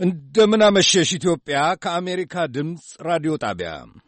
እንደምን አመሸሽ ኢትዮጵያ ከአሜሪካ ድምፅ ራዲዮ ጣቢያ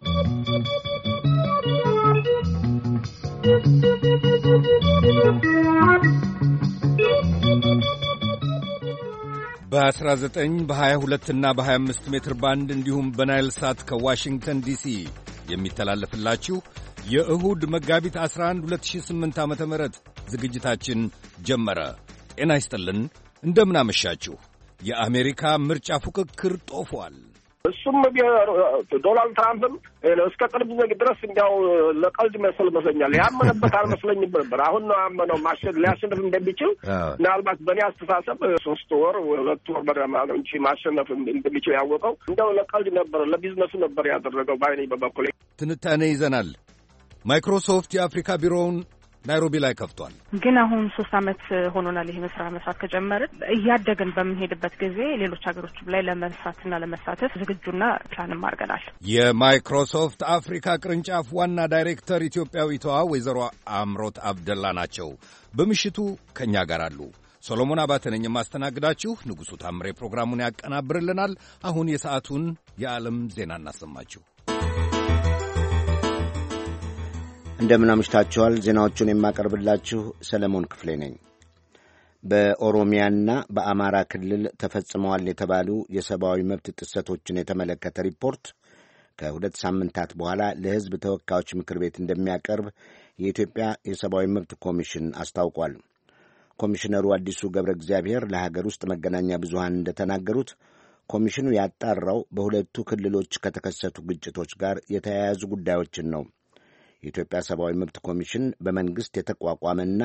በ19 በ22 እና በ25 ሜትር ባንድ እንዲሁም በናይል ሳት ከዋሽንግተን ዲሲ የሚተላለፍላችሁ የእሁድ መጋቢት 11 2008 ዓ.ም ዝግጅታችን ጀመረ። ጤና ይስጥልን፣ እንደምናመሻችሁ። የአሜሪካ ምርጫ ፉክክር ጦፏል። እሱም ዶናልድ ትራምፕም እስከ ቅርብ ጊዜ ድረስ እንዲያው ለቀልድ መስለኛል። ያመነበት አልመስለኝም ነበር። አሁን ነው ያመነው ሊያሸንፍ እንደሚችል። ምናልባት በእኔ አስተሳሰብ 3 ወር 2 ወር በደማ እንጂ ማሸነፍ እንደሚችል ያወቀው እንደው ለቀልድ ነበር፣ ለቢዝነሱ ነበር ያደረገው ባይኔ በበኩሌ። ትንታኔ ይዘናል። ማይክሮሶፍት የአፍሪካ ቢሮውን ናይሮቢ ላይ ከፍቷል። ግን አሁን 3 ዓመት ሆኖናል ይሄ መስራት ከጀመርን። እያደግን በምንሄድበት ጊዜ ሌሎች ሀገሮችም ላይ ለመስራትና ለመሳተፍ ዝግጁና ፕላንም አድርገናል። የማይክሮሶፍት አፍሪካ ቅርንጫፍ ዋና ዳይሬክተር ኢትዮጵያዊቷ ወይዘሮ አምሮት አብደላ ናቸው። በምሽቱ ከእኛ ጋር አሉ። ሶሎሞን አባተ ነኝ የማስተናግዳችሁ። ንጉሡ ታምሬ ፕሮግራሙን ያቀናብርልናል። አሁን የሰዓቱን የዓለም ዜና እናሰማችሁ። እንደምን አምሽታችኋል። ዜናዎቹን የማቀርብላችሁ ሰለሞን ክፍሌ ነኝ። በኦሮሚያና በአማራ ክልል ተፈጽመዋል የተባሉ የሰብአዊ መብት ጥሰቶችን የተመለከተ ሪፖርት ከ2 ሳምንታት በኋላ ለሕዝብ ተወካዮች ምክር ቤት እንደሚያቀርብ የኢትዮጵያ የሰብአዊ መብት ኮሚሽን አስታውቋል። ኮሚሽነሩ አዲሱ ገብረ እግዚአብሔር ለሀገር ውስጥ መገናኛ ብዙሃን እንደተናገሩት ኮሚሽኑ ያጣራው በሁለቱ ክልሎች ከተከሰቱ ግጭቶች ጋር የተያያዙ ጉዳዮችን ነው። የኢትዮጵያ ሰብአዊ መብት ኮሚሽን በመንግሥት የተቋቋመና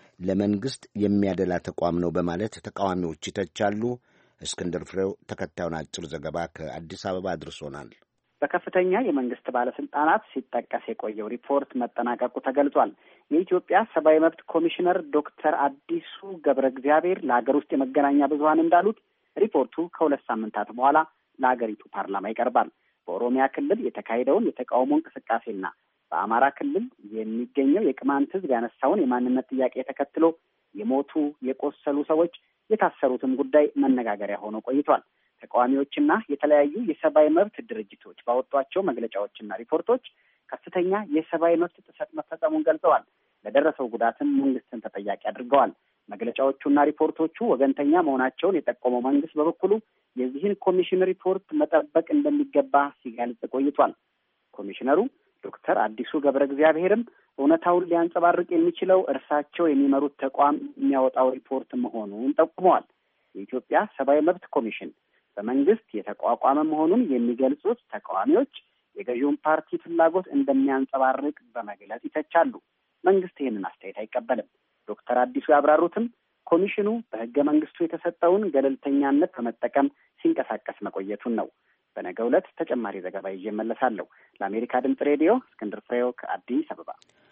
ለመንግሥት የሚያደላ ተቋም ነው በማለት ተቃዋሚዎች ይተቻሉ። እስክንድር ፍሬው ተከታዩን አጭር ዘገባ ከአዲስ አበባ አድርሶናል። በከፍተኛ የመንግስት ባለስልጣናት ሲጠቀስ የቆየው ሪፖርት መጠናቀቁ ተገልጿል። የኢትዮጵያ ሰብአዊ መብት ኮሚሽነር ዶክተር አዲሱ ገብረ እግዚአብሔር ለሀገር ውስጥ የመገናኛ ብዙኃን እንዳሉት ሪፖርቱ ከ2 ሳምንታት በኋላ ለሀገሪቱ ፓርላማ ይቀርባል። በኦሮሚያ ክልል የተካሄደውን የተቃውሞ እንቅስቃሴና በአማራ ክልል የሚገኘው የቅማንት ሕዝብ ያነሳውን የማንነት ጥያቄ ተከትሎ የሞቱ የቆሰሉ ሰዎች የታሰሩትም ጉዳይ መነጋገሪያ ሆኖ ቆይቷል። ተቃዋሚዎችና የተለያዩ የሰብአዊ መብት ድርጅቶች ባወጧቸው መግለጫዎችና ሪፖርቶች ከፍተኛ የሰብአዊ መብት ጥሰት መፈጸሙን ገልጸዋል። ለደረሰው ጉዳትም መንግስትን ተጠያቂ አድርገዋል። መግለጫዎቹና ሪፖርቶቹ ወገንተኛ መሆናቸውን የጠቆመው መንግስት በበኩሉ የዚህን ኮሚሽን ሪፖርት መጠበቅ እንደሚገባ ሲገልጽ ቆይቷል። ኮሚሽነሩ ዶክተር አዲሱ ገብረ እግዚአብሔርም እውነታውን ሊያንጸባርቅ የሚችለው እርሳቸው የሚመሩት ተቋም የሚያወጣው ሪፖርት መሆኑን ጠቁመዋል። የኢትዮጵያ ሰብአዊ መብት ኮሚሽን በመንግስት የተቋቋመ መሆኑን የሚገልጹት ተቃዋሚዎች የገዢውን ፓርቲ ፍላጎት እንደሚያንጸባርቅ በመግለጽ ይተቻሉ። መንግስት ይህንን አስተያየት አይቀበልም። ዶክተር አዲሱ ያብራሩትም ኮሚሽኑ በህገ መንግስቱ የተሰጠውን ገለልተኛነት በመጠቀም ሲንቀሳቀስ መቆየቱን ነው። በነገው ዕለት ተጨማሪ ዘገባ ይዤ እመለሳለሁ። ለአሜሪካ ድምጽ ሬዲዮ እስክንድር ፍሬው ከአዲስ አበባ።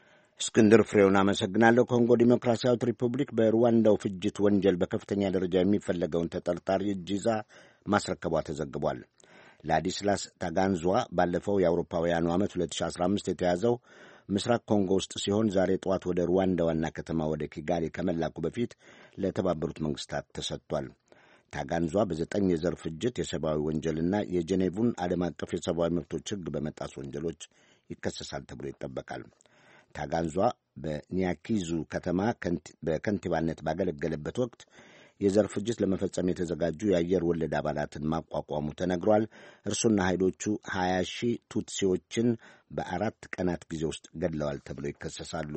እስክንድር ፍሬውን አመሰግናለሁ። ኮንጎ ዲሞክራሲያዊት ሪፑብሊክ በሩዋንዳው ፍጅት ወንጀል በከፍተኛ ደረጃ የሚፈለገውን ተጠርጣሪ እጅ ይዛ ማስረከቧ ተዘግቧል። ላዲስላስ ታጋንዟ ባለፈው የአውሮፓውያኑ ዓመት 2015 የተያዘው ምስራቅ ኮንጎ ውስጥ ሲሆን ዛሬ ጠዋት ወደ ሩዋንዳ ዋና ከተማ ወደ ኪጋሊ ከመላኩ በፊት ለተባበሩት መንግስታት ተሰጥቷል። ታጋንዟ በ9 የዘር ፍጅት፣ የሰብአዊ ወንጀልና የጄኔቭን ዓለም አቀፍ የሰብአዊ መብቶች ሕግ በመጣስ ወንጀሎች ይከሰሳል ተብሎ ይጠበቃል። ታጋንዟ በኒያኪዙ ከተማ በከንቲባነት ባገለገለበት ወቅት የዘር ፍጅት ለመፈጸም የተዘጋጁ የአየር ወለድ አባላትን ማቋቋሙ ተነግሯል። እርሱና ኃይሎቹ 20 ሺህ ቱትሲዎችን በ4 ቀናት ጊዜ ውስጥ ገድለዋል ተብሎ ይከሰሳሉ።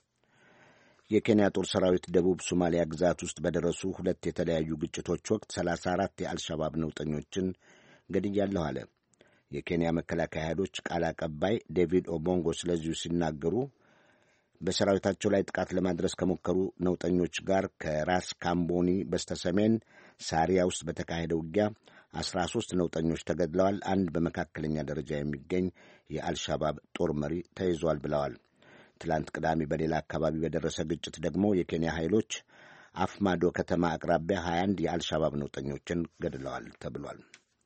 የኬንያ ጦር ሰራዊት ደቡብ ሶማሊያ ግዛት ውስጥ በደረሱ 2 የተለያዩ ግጭቶች ወቅት 34 የአልሻባብ ነውጠኞችን ገድያለሁ አለ። የኬንያ መከላከያ ኃይሎች ቃል አቀባይ ዴቪድ ኦቦንጎ ስለዚሁ ሲናገሩ በሰራዊታቸው ላይ ጥቃት ለማድረስ ከሞከሩ ነውጠኞች ጋር ከራስ ካምቦኒ በስተሰሜን ሳሪያ ውስጥ በተካሄደ ውጊያ 13 ነውጠኞች ተገድለዋል። አንድ በመካከለኛ ደረጃ የሚገኝ የአልሻባብ ጦር መሪ ተይዟል ብለዋል። ትላንት ቅዳሜ በሌላ አካባቢ በደረሰ ግጭት ደግሞ የኬንያ ኃይሎች አፍማዶ ከተማ አቅራቢያ 21 የአልሻባብ ነውጠኞችን ገድለዋል ተብሏል።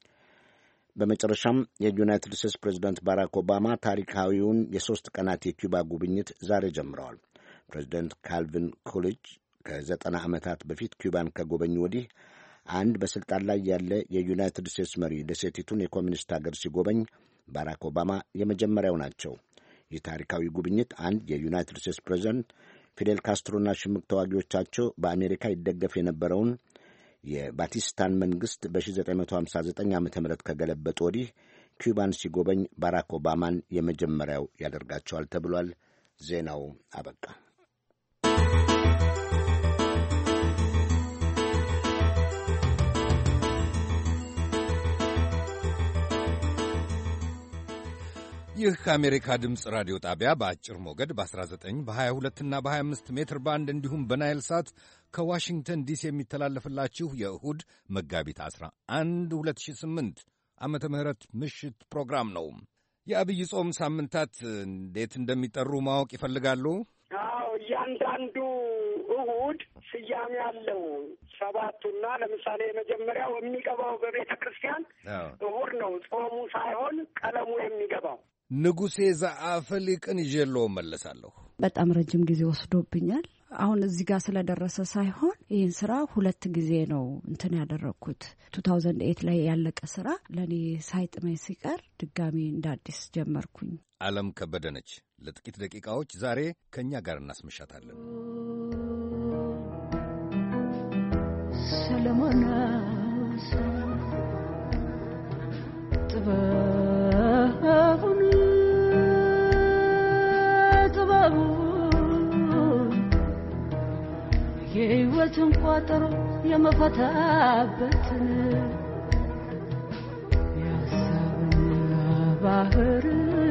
በመጨረሻም የዩናይትድ ስቴትስ ፕሬዚደንት ባራክ ኦባማ ታሪካዊውን የ3 ቀናት የኪዩባ ጉብኝት ዛሬ ጀምረዋል። ፕሬዚደንት ካልቪን ኮሊጅ ከ90 ዓመታት በፊት ኪዩባን ከጎበኙ ወዲህ አንድ በሥልጣን ላይ ያለ የዩናይትድ ስቴትስ መሪ ደሴቲቱን የኮሚኒስት አገር ሲጎበኝ ባራክ ኦባማ የመጀመሪያው ናቸው። ይህ ታሪካዊ ጉብኝት አንድ የዩናይትድ ስቴትስ ፕሬዚደንት ፊዴል ካስትሮና ሽምቅ ተዋጊዎቻቸው በአሜሪካ ይደገፍ የነበረውን የባቲስታን መንግሥት በ1959 ዓ ም ከገለበጡ ወዲህ ኩባን ሲጎበኝ ባራክ ኦባማን የመጀመሪያው ያደርጋቸዋል ተብሏል። ዜናው አበቃ። ይህ ከአሜሪካ ድምፅ ራዲዮ ጣቢያ በአጭር ሞገድ በ19 በ22 እና በ25 ሜትር ባንድ እንዲሁም በናይል ሳት ከዋሽንግተን ዲሲ የሚተላለፍላችሁ የእሁድ መጋቢት 11 2008 ዓመተ ምህረት ምሽት ፕሮግራም ነው። የአብይ ጾም ሳምንታት እንዴት እንደሚጠሩ ማወቅ ይፈልጋሉ? አዎ፣ እያንዳንዱ እሁድ ስያሜ አለው። ሰባቱና ለምሳሌ የመጀመሪያው የሚገባው በቤተ ክርስቲያን እሁድ ነው። ጾሙ ሳይሆን ቀለሙ የሚገባው። ንጉሴ ዘአፈሊቅን ይዤሎ መለሳለሁ። በጣም ረጅም ጊዜ ወስዶብኛል። አሁን እዚህ ጋር ስለደረሰ ሳይሆን ይህን ስራ 2 ጊዜ ነው እንትን ያደረግኩት። 2008 ላይ ያለቀ ስራ ለእኔ ሳይጥመኝ ሲቀር ድጋሚ እንደ አዲስ ጀመርኩኝ። ዓለም ከበደ ነች። ለጥቂት ደቂቃዎች ዛሬ ከእኛ ጋር እናስመሻታለን። ሰለሞን የሕይወትን ቋጠሮ የመፈታበትን የሀሳብን ባህር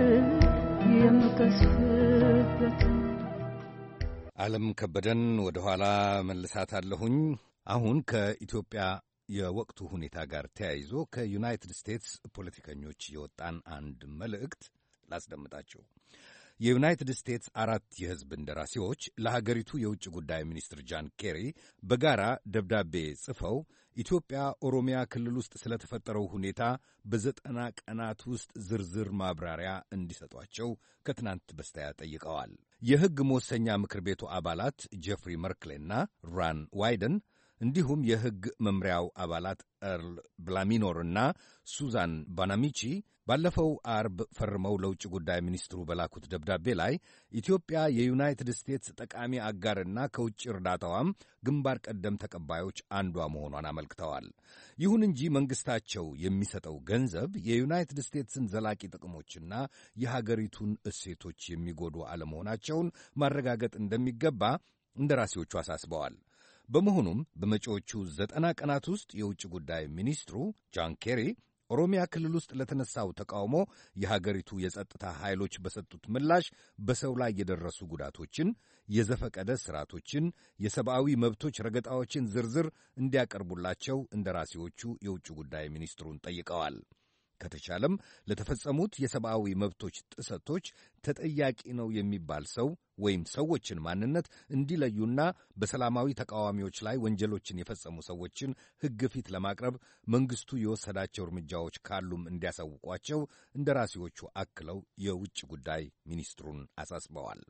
የምቀስፍበትን ዓለም ከበደን ወደ ኋላ መልሳታለሁኝ። አሁን ከኢትዮጵያ የወቅቱ ሁኔታ ጋር ተያይዞ ከዩናይትድ ስቴትስ ፖለቲከኞች የወጣን አንድ መልእክት ላስደምጣቸው። የዩናይትድ ስቴትስ 4 የሕዝብ እንደራሴዎች ለሀገሪቱ የውጭ ጉዳይ ሚኒስትር ጃን ኬሪ በጋራ ደብዳቤ ጽፈው ኢትዮጵያ ኦሮሚያ ክልል ውስጥ ስለተፈጠረው ሁኔታ በ90 ቀናት ውስጥ ዝርዝር ማብራሪያ እንዲሰጧቸው ከትናንት በስቲያ ጠይቀዋል። የሕግ መወሰኛ ምክር ቤቱ አባላት ጄፍሪ መርክሌና ራን ዋይደን እንዲሁም የሕግ መምሪያው አባላት ኤርል ብላሚኖርና ሱዛን ባናሚቺ ባለፈው አርብ ፈርመው ለውጭ ጉዳይ ሚኒስትሩ በላኩት ደብዳቤ ላይ ኢትዮጵያ የዩናይትድ ስቴትስ ጠቃሚ አጋርና ከውጭ እርዳታዋም ግንባር ቀደም ተቀባዮች አንዷ መሆኗን አመልክተዋል። ይሁን እንጂ መንግሥታቸው የሚሰጠው ገንዘብ የዩናይትድ ስቴትስን ዘላቂ ጥቅሞችና የሀገሪቱን እሴቶች የሚጎዱ አለመሆናቸውን ማረጋገጥ እንደሚገባ እንደራሴዎቹ አሳስበዋል። በመሆኑም በመጪዎቹ 90 ቀናት ውስጥ የውጭ ጉዳይ ሚኒስትሩ ጃን ኬሪ ኦሮሚያ ክልል ውስጥ ለተነሳው ተቃውሞ የሀገሪቱ የጸጥታ ኃይሎች በሰጡት ምላሽ በሰው ላይ የደረሱ ጉዳቶችን፣ የዘፈቀደ ስርዓቶችን፣ የሰብአዊ መብቶች ረገጣዎችን ዝርዝር እንዲያቀርቡላቸው እንደራሴዎቹ የውጭ ጉዳይ ሚኒስትሩን ጠይቀዋል። ከተቻለም ለተፈጸሙት የሰብአዊ መብቶች ጥሰቶች ተጠያቂ ነው የሚባል ሰው ወይም ሰዎችን ማንነት እንዲለዩና በሰላማዊ ተቃዋሚዎች ላይ ወንጀሎችን የፈጸሙ ሰዎችን ሕግ ፊት ለማቅረብ መንግሥቱ የወሰዳቸው እርምጃዎች ካሉም እንዲያሳውቋቸው እንደራሴዎቹ አክለው የውጭ ጉዳይ ሚኒስትሩን አሳስበዋል።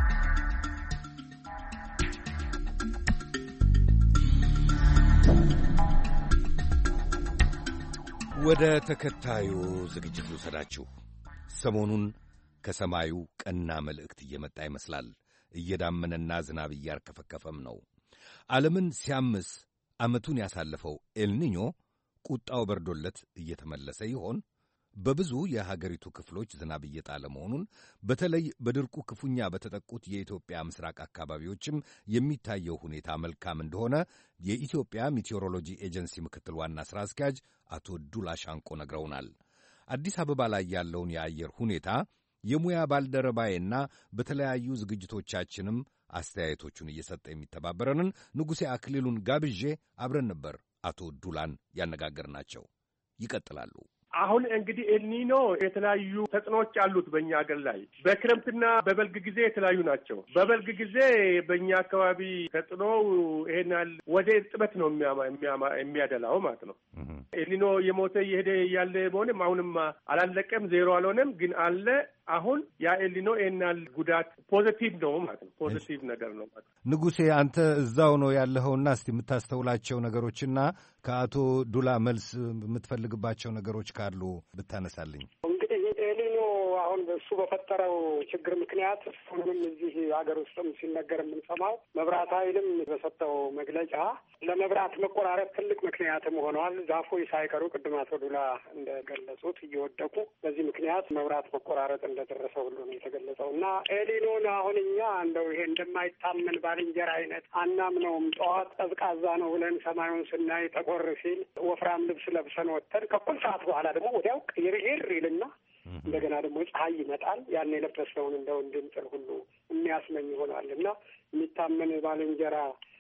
ወደ ተከታዩ ዝግጅት ልውሰዳችሁ። ሰሞኑን ከሰማዩ ቀና መልእክት እየመጣ ይመስላል። እየዳመነና ዝናብ እያርከፈከፈም ነው። ዓለምን ሲያምስ ዓመቱን ያሳለፈው ኤልኒኞ ቁጣው በርዶለት እየተመለሰ ይሆን? በብዙ የሀገሪቱ ክፍሎች ዝናብ እየጣለ መሆኑን በተለይ በድርቁ ክፉኛ በተጠቁት የኢትዮጵያ ምስራቅ አካባቢዎችም የሚታየው ሁኔታ መልካም እንደሆነ የኢትዮጵያ ሚቴዎሮሎጂ ኤጀንሲ ምክትል ዋና ሥራ አስኪያጅ አቶ ዱላ ሻንቆ ነግረውናል። አዲስ አበባ ላይ ያለውን የአየር ሁኔታ የሙያ ባልደረባዬና በተለያዩ ዝግጅቶቻችንም አስተያየቶቹን እየሰጠ የሚተባበረንን ንጉሴ አክሊሉን ጋብዤ አብረን ነበር አቶ ዱላን ያነጋገርናቸው። ይቀጥላሉ። አሁን እንግዲህ ኤልኒኖ የተለያዩ ተጽዕኖዎች አሉት በእኛ ሀገር ላይ። በክረምትና በበልግ ጊዜ የተለያዩ ናቸው። በበልግ ጊዜ በእኛ አካባቢ ተጽዕኖው ይሄን ያህል ወደ እርጥበት ነው የሚያደላው ማለት ነው። ኤልኒኖ የሞተ እየሄደ ያለ መሆንም አሁንም አላለቀም፣ ዜሮ አልሆነም፣ ግን አለ። አሁን ያ ኤልኒኖ ይሄናል ጉዳት ፖዚቲቭ ነው ማለት ነው። ፖዚቲቭ ነገር ነው ማለት ነው። ንጉሴ አንተ እዛው ነው ያለኸውና እስቲ የምታስተውላቸው ነገሮችና ከአቶ ዱላ መልስ የምትፈልግባቸው ነገሮች ካሉ ብታነሳልኝ። አሁን እሱ በፈጠረው ችግር ምክንያት ሁሉም እዚህ ሀገር ውስጥም ሲነገር የምንሰማው መብራት ኃይልም በሰጠው መግለጫ ለመብራት መቆራረጥ ትልቅ ምክንያትም ሆነዋል። ዛፎች ሳይቀሩ ቅድም አቶ ዱላ እንደገለጹት እየወደቁ በዚህ ምክንያት መብራት መቆራረጥ እንደደረሰ ሁሉ ነው የተገለጸው እና ኤልኒኖን አሁን እኛ እንደው ይሄ እንደማይታመን ባልንጀራ አይነት አናምነውም። ጠዋት ቀዝቃዛ ነው ብለን ሰማዩን ስናይ ጠቆር ሲል ወፍራም ልብስ ለብሰን ወጥተን ከኩል ሰዓት በኋላ ደግሞ ወዲያው ቅይርይር ይልና እንደገና ደግሞ ፀሐይ ይመጣል። ያን የለበስነውን እንደው እንድንጥል ሁሉ የሚያስመኝ ይሆናል እና የሚታመን ባልንጀራ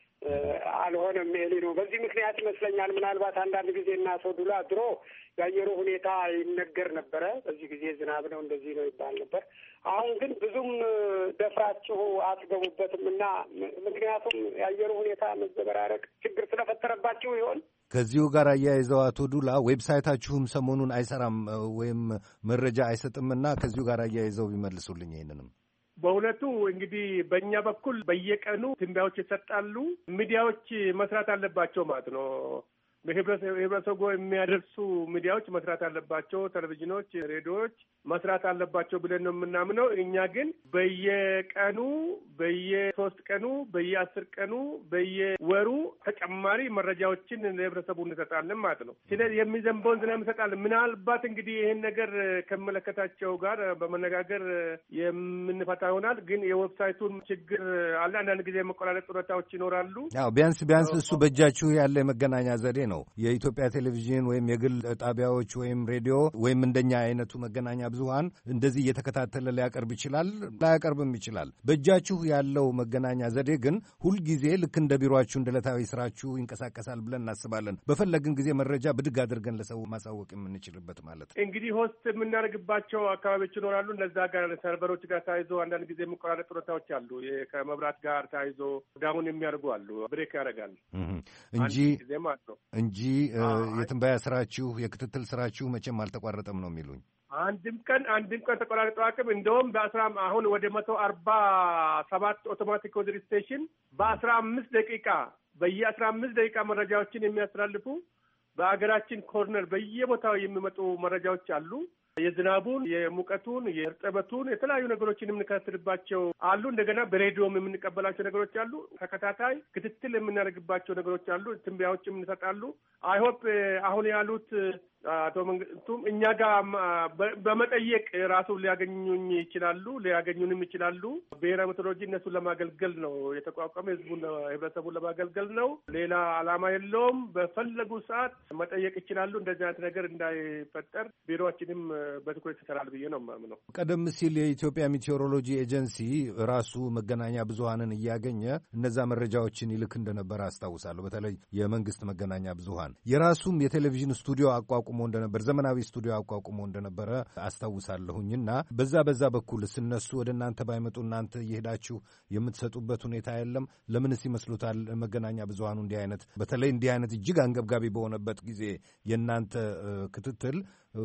አልሆነም ኤልኒኖ። በዚህ ምክንያት ይመስለኛል ምናልባት አንዳንድ ጊዜ እና አቶ ዱላ ድሮ የአየሩ ሁኔታ ይነገር ነበረ። በዚህ ጊዜ ዝናብ ነው እንደዚህ ነው ይባል ነበር። አሁን ግን ብዙም ደፍራችሁ አትገቡበትም እና ምክንያቱም የአየሩ ሁኔታ መዘበራረቅ ችግር ስለፈጠረባችሁ ይሆን? ከዚሁ ጋር አያይዘው አቶ ዱላ ዌብሳይታችሁም ሰሞኑን አይሰራም ወይም መረጃ አይሰጥምና ከዚሁ ጋር አያይዘው ቢመልሱልኝ ይሄንንም። በእውነቱ እንግዲህ በእኛ በኩል በየቀኑ ትንበያዎች ይሰጣሉ። ሚዲያዎች መስራት አለባቸው ማለት ነው። ህብረተሰቡ የሚያደርሱ ሚዲያዎች መስራት አለባቸው። ቴሌቪዥኖች፣ ሬዲዮዎች መስራት አለባቸው ብለን ነው የምናምነው። እኛ ግን በየቀኑ በየ3 ቀኑ በየ10 ቀኑ በየወሩ ተጨማሪ መረጃዎችን ለህብረተሰቡ እንሰጣለን ማለት ነው። ስለዚህ የሚዘንበውን ዝናብ እንሰጣለን። ምናልባት እንግዲህ ይህን ነገር ከመለከታቸው ጋር በመነጋገር የምንፈታ ይሆናል። ግን የዌብሳይቱን ችግር አለ። አንዳንድ ጊዜ የመቆራረጥ ሁኔታዎች ይኖራሉ። ቢያንስ እሱ በእጃችሁ ያለ የመገናኛ ዘዴ ነው። የኢትዮጵያ ቴሌቪዥን ወይም የግል ጣቢያዎች ወይም ሬዲዮ ወይም እንደኛ አይነቱ መገናኛ ብዙሃን እንደዚህ እየተከታተለ ሊያቀርብ ይችላል፣ ላያቀርብም ይችላል። በእጃችሁ ያለው መገናኛ ዘዴ ግን ሁልጊዜ ልክ እንደ ቢሮአችሁ እንደ ዕለታዊ ስራችሁ ይንቀሳቀሳል ብለን እናስባለን። በፈለግን ጊዜ መረጃ ብድግ አድርገን ለሰው ማሳወቅ የምንችልበት ማለት ነው። እንግዲህ ሆስት የምናደርግባቸው አካባቢዎች ይኖራሉ። እነዛ ጋር ሰርቨሮች ጋር ተያይዞ አንዳንድ ጊዜ የሚቆራረጥ ሁኔታዎች አሉ። ከመብራት ጋር ተያይዞ ዳውን የሚያደርጉ አሉ። ብሬክ ያደርጋል እንጂ የትንበያ ስራችሁ የክትትል ስራችሁ መቼም አልተቋረጠም ነው የሚሉኝ። አንድም ቀን ተቆራርጠው አቅም እንደውም አሁን ወደ 147 አውቶማቲክ ኮድ ስቴሽን በ15 ደቂቃ በየ15 ደቂቃ መረጃዎችን የሚያስተላልፉ በአገራችን ኮርነር በየቦታው የሚመጡ መረጃዎች አሉ። የዝናቡን፣ የሙቀቱን፣ የእርጥበቱን የተለያዩ ነገሮችን የምንከታተልባቸው አሉ። እንደገና በሬዲዮም የምንቀበላቸው ነገሮች አሉ። ተከታታይ ክትትል የምናደርግባቸው ነገሮች አሉ። ትንበያዎችም እንሰጣሉ። አይሆፕ አሁን ያሉት አቶ መንግስቱም እኛ ጋር በመጠየቅ ራሱ ሊያገኙንም ይችላሉ። ብሔራዊ ሜትሮሎጂ እነሱን ለማገልገል ነው የተቋቋመ፣ ህብረተሰቡን ለማገልገል ነው። ሌላ ዓላማ የለውም። በፈለጉ ሰዓት መጠየቅ ይችላሉ። እንደዚህ አይነት ነገር እንዳይፈጠር ቢሮዎችንም በትኩረት ይሰራል ብዬ ነው የማምነው። ቀደም ሲል የኢትዮጵያ ሜቴዎሮሎጂ ኤጀንሲ ራሱ መገናኛ ብዙሃንን እያገኘ እነዛ መረጃዎችን ይልክ እንደነበረ አስታውሳለሁ። በተለይ የመንግስት መገናኛ ብዙሃን የራሱም የቴሌቪዥን ስቱዲዮ አቋቁሞ እንደነበር፣ ዘመናዊ ስቱዲዮ አቋቁሞ እንደነበረ አስታውሳለሁኝና በዛ በኩል እነሱ ወደ እናንተ ባይመጡ እናንተ እየሄዳችሁ የምትሰጡበት ሁኔታ የለም? ለምንስ ይመስሉታል መገናኛ ብዙሃኑ በተለይ እንዲህ አይነት እጅግ አንገብጋቢ በሆነበት ጊዜ የእናንተ ክትትል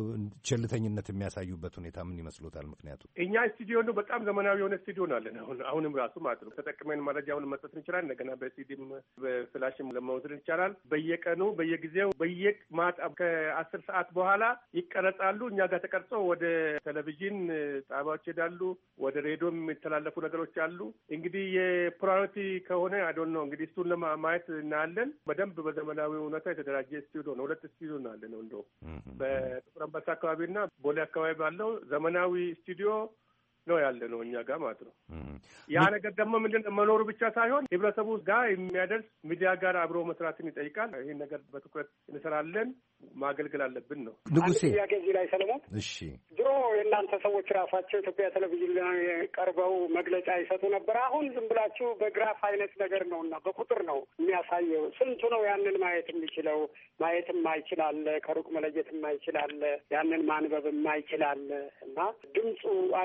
ቸልተኝነት የሚያሳዩበት ሁኔታ ምን ይመስሉታል? ምክንያቱ እኛ ስቱዲዮ ነው፣ በጣም ዘመናዊ የሆነ ስቱዲዮ ነው አለን። አሁንም ራሱ ማለት ነው ተጠቅመን መረጃውን መስጠት እንችላለን። እንደገና በሲዲም በፍላሽም ለመውሰድ ይቻላል። በየቀኑ በየጊዜው በየማታ ከ10 ሰዓት በኋላ ይቀረጻሉ። እኛ ጋር ተቀርጾ ወደ ቴሌቪዥን ጣቢያዎች ይሄዳሉ። ወደ ሬዲዮ የሚተላለፉ ነገሮች አሉ። እንግዲህ የፕራዮሪቲ ከሆነ አይዶን ነው እንግዲህ እሱን ለማየት እናያለን። በደንብ በዘመናዊ ሁኔታ የተደራጀ ስቱዲዮ ነው። 2 ስቱዲዮ ነው አለን እንደው አንበሳ አካባቢና ቦሌ አካባቢ ባለው ዘመናዊ ስቱዲዮ ነው ያለ ነው እኛ ጋር ማለት ነው። ያ ነገር ደግሞ ምንድን መኖሩ ብቻ ሳይሆን ህብረተሰቡ ጋር የሚያደርስ ሚዲያ ጋር አብሮ መስራትን ይጠይቃል። ይህን ነገር በትኩረት እንሰራለን፣ ማገልገል አለብን ነው። ንጉሴ ጥያቄ እዚህ ላይ ሰለሞን፣ እሺ ድሮ የእናንተ ሰዎች ራሳቸው ኢትዮጵያ ቴሌቪዥን ላይ ቀርበው መግለጫ ይሰጡ ነበር። አሁን ዝም ብላችሁ በግራፍ አይነት ነገር ነው እና በቁጥር ነው የሚያሳየው። ስንቱ ነው ያንን ማየት የሚችለው? ማየትም ማይችላል፣ ከሩቅ መለየትም ማይችላል፣ ያንን ማንበብም ማይችላል እና ድምፁ አይሻልም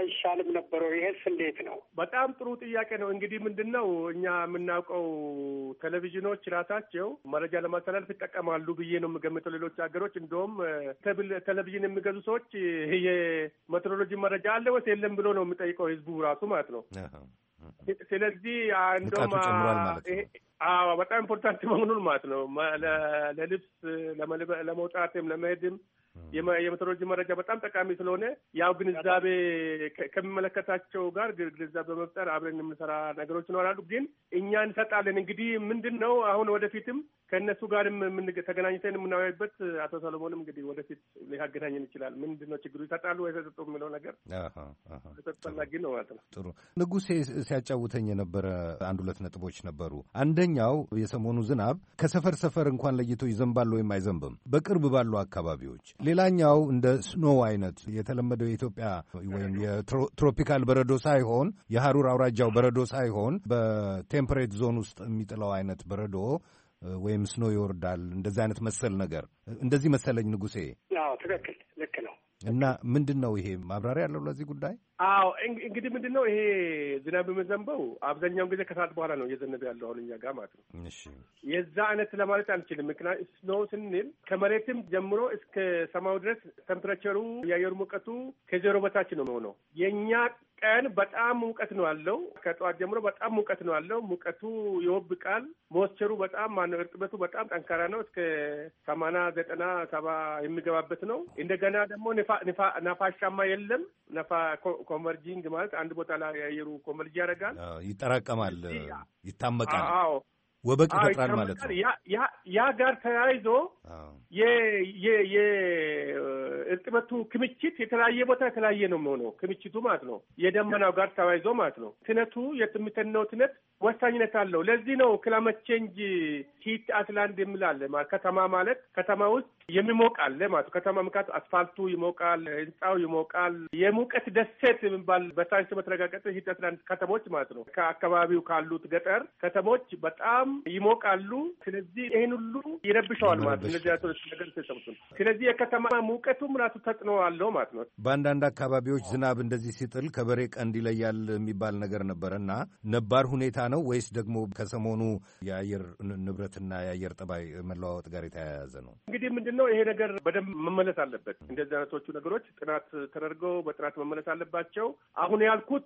ነበረው? ይሄስ እንዴት ነው? በጣም ጥሩ ጥያቄ ነው። እንግዲህ ምንድነው እኛ የምናውቀው ቴሌቪዥኖች ራሳቸው መረጃ ለማስተላለፍ ይጠቀማሉ ብዬ ነው የምገምተው። ሌሎች ሀገሮች እንደውም ቴሌቪዥን የሚገዙ ሰዎች የሜትሮሎጂ መረጃ አለ ወይስ የለም ብሎ ነው የሚጠይቀው ህዝቡ ራሱ ማለት ነው። ስለዚህ እንደውም በጣም ኢምፖርታንት መሆኑን ማለት ነው ለልብስ ለመውጣትም ለመሄድም የሜትሮሎጂ መረጃ በጣም ጠቃሚ ስለሆነ ያው ግንዛቤ ከሚመለከታቸው ጋር ግንዛቤ በመፍጠር አብረን የምንሰራ ነገሮች ይኖራሉ። ግን እኛ እንሰጣለን። እንግዲህ ምንድን ነው አሁን ወደፊትም ከእነሱ ጋርም ተገናኝተን የምናወያይበት አቶ ሰሎሞንም እንግዲህ ወደፊት ሊያገናኘን ይችላል። ምንድን ነው ችግሩ ይሰጣሉ ወይ ተሰጡ የሚለው ነገር ተፈላጊ ነው ማለት ነው። ጥሩ ንጉሴ ሲያጫውተኝ የነበረ አንድ ሁለት ነጥቦች ነበሩ። አንደኛው የሰሞኑ ዝናብ ከሰፈር ሰፈር እንኳን ለይቶ ይዘንባል ወይም አይዘንብም በቅርብ ባሉ አካባቢዎች። ሌላኛው እንደ ስኖው አይነት የተለመደው የኢትዮጵያ ወይም የትሮፒካል በረዶ ሳይሆን የሐሩር አውራጃው በረዶ ሳይሆን በቴምፐሬት ዞን ውስጥ የሚጥለው አይነት በረዶ ወይም ስኖ ይወርዳል። እንደዚህ አይነት መሰል ነገር እንደዚህ መሰለኝ ንጉሴ። አዎ ትክክል፣ ልክ ነው። እና ምንድን ነው ይሄ ማብራሪያ ያለው ለዚህ ጉዳይ? አዎ እንግዲህ ምንድን ነው ይሄ ዝናብ የሚዘንበው አብዛኛውን ጊዜ ከሰዓት በኋላ ነው እየዘነበ ያለው አሁን እኛ ጋር ማለት ነው። እሺ የዛ አይነት ለማለት አንችልም። ምክንያቱም ስኖው ስንል ከመሬትም ጀምሮ እስከ ሰማዩ ድረስ ቴምፕሬቸሩ የአየሩ ሙቀቱ ከዜሮ በታች ነው የሚሆነው። የእኛ ቀን በጣም ሙቀት ነው ያለው። ከጠዋት ጀምሮ በጣም ሙቀት ነው ያለው። ሙቀቱ ይወብቃል። ሞይስቸሩ በጣም እርጥበቱ በጣም ጠንካራ ነው። እስከ 80-90-70 የሚገባበት ነው። እንደገና ደግሞ ነፋሻማ የለም። ኮንቨርጂንግ ማለት አንድ ቦታ ላይ የአየሩ ኮንቨርጅ ያደርጋል፣ ይጠራቀማል፣ ይታመቃል፣ ወበቅ ይፈጥራል ማለት ነው። ያ ጋር ተያይዞ የእርጥበቱ ክምችት የተለያየ ቦታ የተለያየ ነው የሚሆነው ክምችቱ ማለት ነው። የደመናው ጋር ተያይዞ ማለት ነው። ትነቱ የሚተነው ትነት ወሳኝነት አለው። ለዚህ ነው ክላይሜት ቼንጅ ሂት አትላንድ የሚላለ ከተማ ማለት ከተማ ውስጥ የሚሞቃል ማለት ከተማ ምካት አስፋልቱ ይሞቃል፣ ህንጻው ይሞቃል። የሙቀት ደሴት የሚባል በሳይንስ በተረጋገጠ ሂት አትላንድ ከተሞች ማለት ነው። ከአካባቢው ካሉት ገጠር ከተሞች በጣም ይሞቃሉ። ስለዚህ ይሄን ሁሉ ይረብሸዋል ማለት ነው። እነዚህ አይነቶች ነገር ተሰምቱን። ስለዚህ የከተማ ሙቀቱም ራሱ ተጽዕኖ አለው ማለት ነው። በአንዳንድ አካባቢዎች ዝናብ እንደዚህ ሲጥል ከበሬ ቀንድ ይለያል የሚባል ነገር ነበረና ነባር ሁኔታ ነው ወይስ ደግሞ ከሰሞኑ የአየር ንብረትና የአየር ጠባይ መለዋወጥ ጋር የተያያዘ ነው? እንግዲህ ምንድነው ይሄ ነገር በደንብ መመለስ አለበት። እንደዚህ አይነቶቹ ነገሮች ጥናት ተደርገው በጥናት መመለስ አለባቸው። አሁን ያልኩት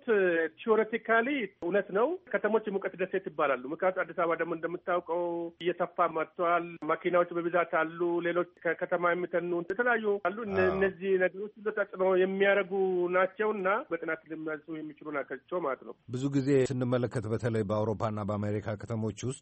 ቲዎሬቲካሊ እውነት ነው። ከተሞች የሙቀት ደሴት ይባላሉ። ምክንያቱም አዲስ አበባ ደግሞ እንደምታውቀው እየሰፋ መጥቷል። መኪናዎች በብዛት አሉ። ሌሎች ከከተማ የሚተኑ የተለያዩ አሉ። እነዚህ ነገሮች ተጽዕኖ የሚያደርጉ ናቸውና በጥናት ሊመለሱ የሚችሉ ናቸው ማለት ነው። ብዙ ጊዜ ስንመለከት በተለይ በአውሮፓና በአሜሪካ ከተሞች ውስጥ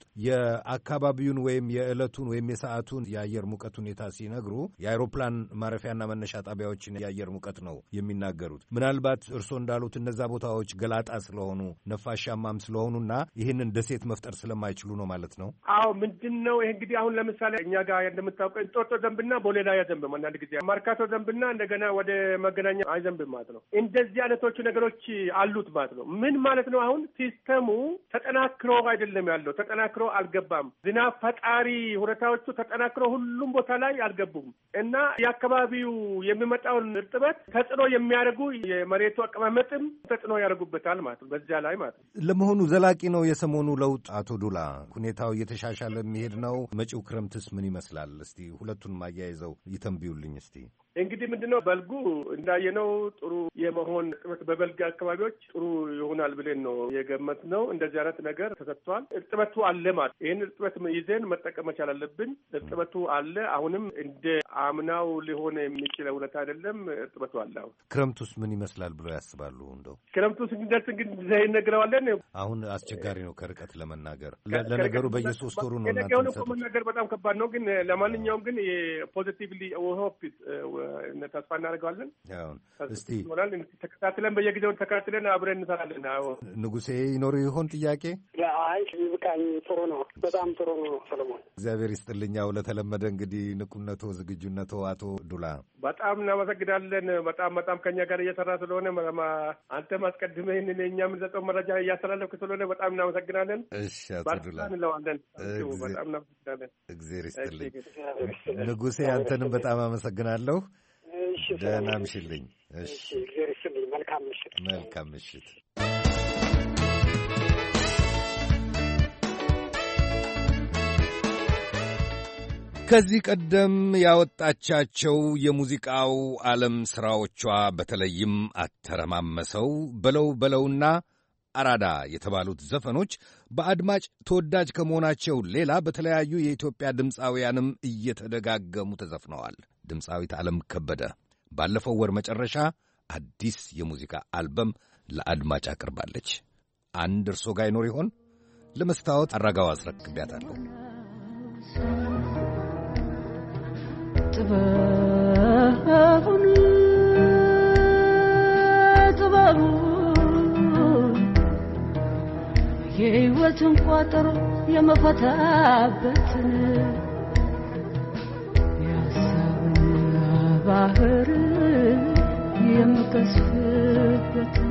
የአካባቢውን ወይም የዕለቱን ወይም የሰዓቱን የአየር ሙቀት ሁኔታ ሲነግሩ የአውሮፕላን ማረፊያና መነሻ ጣቢያዎችን የአየር ሙቀት ነው የሚናገሩት። ምናልባት እርስዎ እንዳሉት እነዛ ቦታዎች ገላጣ ስለሆኑ ነፋሻማም ስለሆኑና ይህንን ደሴት መፍጠር ስለማይችሉ ነው ማለት ነው። አዎ ምንድን ነው ይሄ እንግዲህ አሁን ለምሳሌ እኛ ጋር እንደምታውቀው እንጦጦ ዘንብና ቦሌ ላይ አይዘንብም። አንዳንድ ጊዜ ማርካቶ ዘንብና እንደገና ወደ መገናኛ አይዘንብም ማለት ነው። እንደዚህ አይነቶቹ ነገሮች አሉት ማለት ነው። ምን ማለት ነው? አሁን ሲስተሙ ተጠናክሮ አይደለም ያለው፣ ተጠናክሮ አልገባም። ዝናብ ፈጣሪ ሁኔታዎቹ ተጠናክሮ ሁሉም ቦታ ላይ አልገቡም እና የአካባቢው የሚመጣውን እርጥበት ተጽዕኖ የሚያደርጉ የመሬቱ አቀማመጥም ተጽዕኖ ያደርጉበታል ማለት ነው። በዚያ ላይ ማለት ነው። ለመሆኑ ዘላቂ ነው የሰሞኑ ለውጥ? አቶ ዱላ ሁኔታው እየተሻሻለ የሚሄድ ነው? መጪው ክረምትስ ምን ይመስላል? እስቲ ሁለቱን ማያይዘው ይተንብዩልኝ እስቲ። እንግዲህ ምንድነው በልጉ እንዳየነው ጥሩ የመሆን እርጥበት በበልግ አካባቢዎች ጥሩ ይሆናል ብለን ነው የገመት ነው። እንደዚህ አይነት ነገር ተሰጥቷል። እርጥበቱ አለ ማለት ይህን እርጥበት ይዘን መጠቀም መቻል አለብን። እርጥበቱ አለ። አሁንም እንደ አምናው ሊሆን የሚችል እውነት አይደለም። እርጥበቱ አለ። አሁን ክረምቱስ ምን ይመስላል ብሎ ያስባሉ? እንደው ክረምቱ ስንደርስ እንግዲህ ይነግረዋለን። አሁን አስቸጋሪ ነው ከርቀት ለመናገር። ለነገሩ በየሶስት ወሩ ነው እናንተ መናገር በጣም ከባድ ነው። ግን ለማንኛውም ግን ፖዚቲቭሊ ሆፕ ተስፋ እናደርገዋለን። እስቲ ተከታትለን በየጊዜው ተከታትለን አብረን እንሰራለን። ንጉሴ ይኖሩ ይሆን ጥያቄ? አይ ይብቃኝ። ጥሩ ነው፣ በጣም ጥሩ ነው ሰለሞን። እግዚአብሔር ይስጥልኛው። ለተለመደ እንግዲህ ንቁነቶ፣ ዝግጁነቶ አቶ ዱላ በጣም እናመሰግናለን። በጣም ከኛ ጋር እየሰራ ስለሆነ አንተም አስቀድመህ እኛ የምንሰጠው መረጃ እያስተላለፍክ ስለሆነ በጣም እናመሰግናለን። እሺ አቶ ዱላ እንለዋለን። በጣም እናመሰግናለን። እግዚአብሔር ይስጥልኝ ንጉሴ። አንተንም በጣም አመሰግናለሁ። ደህና ምሽልኝ። እሺ እግዚአብሔር ይስጥልኝ። መልካም መልካም ምሽት። መልካም ምሽት። ከዚህ ቀደም ያወጣቻቸው የሙዚቃው ዓለም ሥራዎቿ በተለይም አተረማመሰው፣ በለው በለውና አራዳ የተባሉት ዘፈኖች በአድማጭ ተወዳጅ ከመሆናቸው ሌላ በተለያዩ የኢትዮጵያ ድምፃውያንም እየተደጋገሙ ተዘፍነዋል። ድምፃዊት ዓለም ከበደ ባለፈው ወር መጨረሻ አዲስ የሙዚቃ አልበም ለአድማጭ አቅርባለች። አንድ እርሶ ጋር ይኖር ይሆን? ለመስታወት አራጋው አስረክቢያታለሁ። የሕይወትን ቋጠሮ የመፈታበትን የሀሳብን ባህር የምቀስፍበትን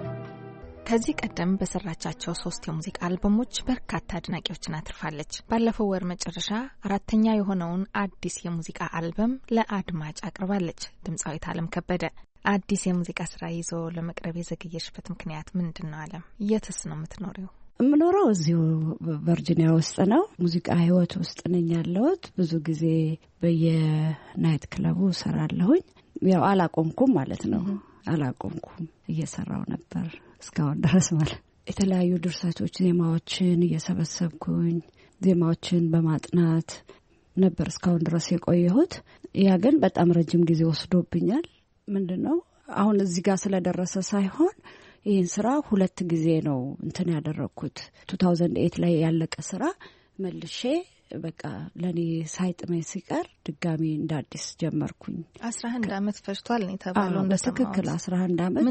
ከዚህ ቀደም በሰራቻቸው 3 የሙዚቃ አልበሞች በርካታ አድናቂዎችን አትርፋለች። ባለፈው ወር መጨረሻ 4ኛ የሆነውን አዲስ የሙዚቃ አልበም ለአድማጭ አቅርባለች። ድምፃዊት ዓለም ከበደ አዲስ የሙዚቃ ስራ ይዞ ለመቅረብ የዘገየሽበት ምክንያት ምንድነው? ዓለም የትስ ነው የምትኖሪው? የምኖረው እዚሁ ቨርጂኒያ ውስጥ ነው። ሙዚቃ ህይወት ውስጥ ነኝ ያለሁት። ብዙ ጊዜ በየናይት ክለቡ ሰራለሁኝ። ያው አላቆምኩም ማለት ነው። አላቆምኩም፣ እየሰራው ነበር እስካሁን ድረስ ማለት። የተለያዩ ድርሰቶች፣ ዜማዎችን እየሰበሰብኩኝ ዜማዎችን በማጥናት ነበር እስካሁን ድረስ የቆየሁት። ያ ግን በጣም ረጅም ጊዜ ወስዶብኛል። ምንድነው አሁን እዚህ ጋር ስለደረሰ ሳይሆን ይህን ስራ 2 ጊዜ ነው እንትን ያደረኩት። 2008 ላይ ያለቀ ስራ መልሼ በቃ ለኔ ሳይጥመኝ ሲቀር ድጋሚ እንዳዲስ ጀመርኩኝ። 11 አመት ፈጅቷል ነው ተባለው። በትክክል 11 አመት።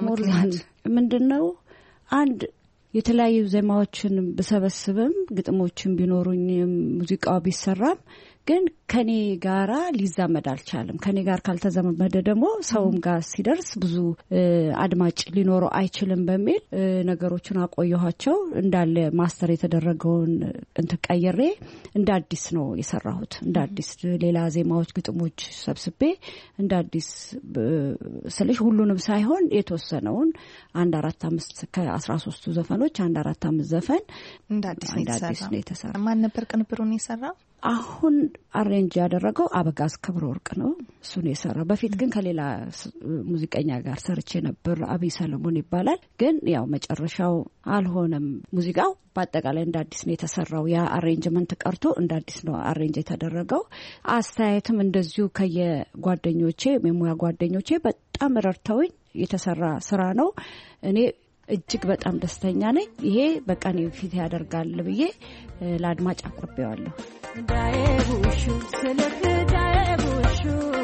ምንድነው አንድ የተለያዩ ዜማዎችን ብሰበስብም ግጥሞችን ቢኖሩኝም ሙዚቃው ቢሰራም ግን ከኔ ጋራ ሊዛመድ አልቻለም። ከኔ ጋር ካልተዛመደ ደግሞ ሰውም ጋር ሲደርስ ብዙ አድማጭ ሊኖረው አይችልም በሚል ነገሮችን አቆየኋቸው። እንዳለ ማስተር የተደረገውን እንተቀየሬ እንደ አዲስ ነው የሰራሁት። እንደ አዲስ ሌላ ዜማዎች፣ ግጥሞች ሰብስቤ እንደ አዲስ ስለሽ ሁሉንም ሳይሆን የተወሰነውን 1 4 5 ከ13ቱ ዘፈኖች 1 4 5 ዘፈን እንደ አዲስ ነው የተሰራው። ማን ነበር ቅንብሩን የሰራው? አሁን አሬንጅ ያደረገው አበጋዝ ክብረ ወርቅ ነው። እሱን የሰራው። በፊት ግን ከሌላ ሙዚቀኛ ጋር ሰርቼ ነበር። አብይ ሰለሞን ይባላል። ግን ያው መጨረሻው አልሆነም። ሙዚቃው በአጠቃላይ እንደ አዲስ ነው የተሰራው። ያ አሬንጅመንት ቀርቶ እንደ አዲስ ነው አሬንጅ የተደረገው። አስተያየትም እንደዚሁ ከየጓደኞቼ የሙያ ጓደኞቼ በጣም ረድተውኝ የተሰራ ስራ ነው። እኔ እጅግ በጣም ደስተኛ ነኝ። ይሄ በቃ ነው ፊት ያደርጋል ብዬ ለአድማጭ አቅርቤዋለሁ። ዳይቡሹ ስለክ ዳይቡሹ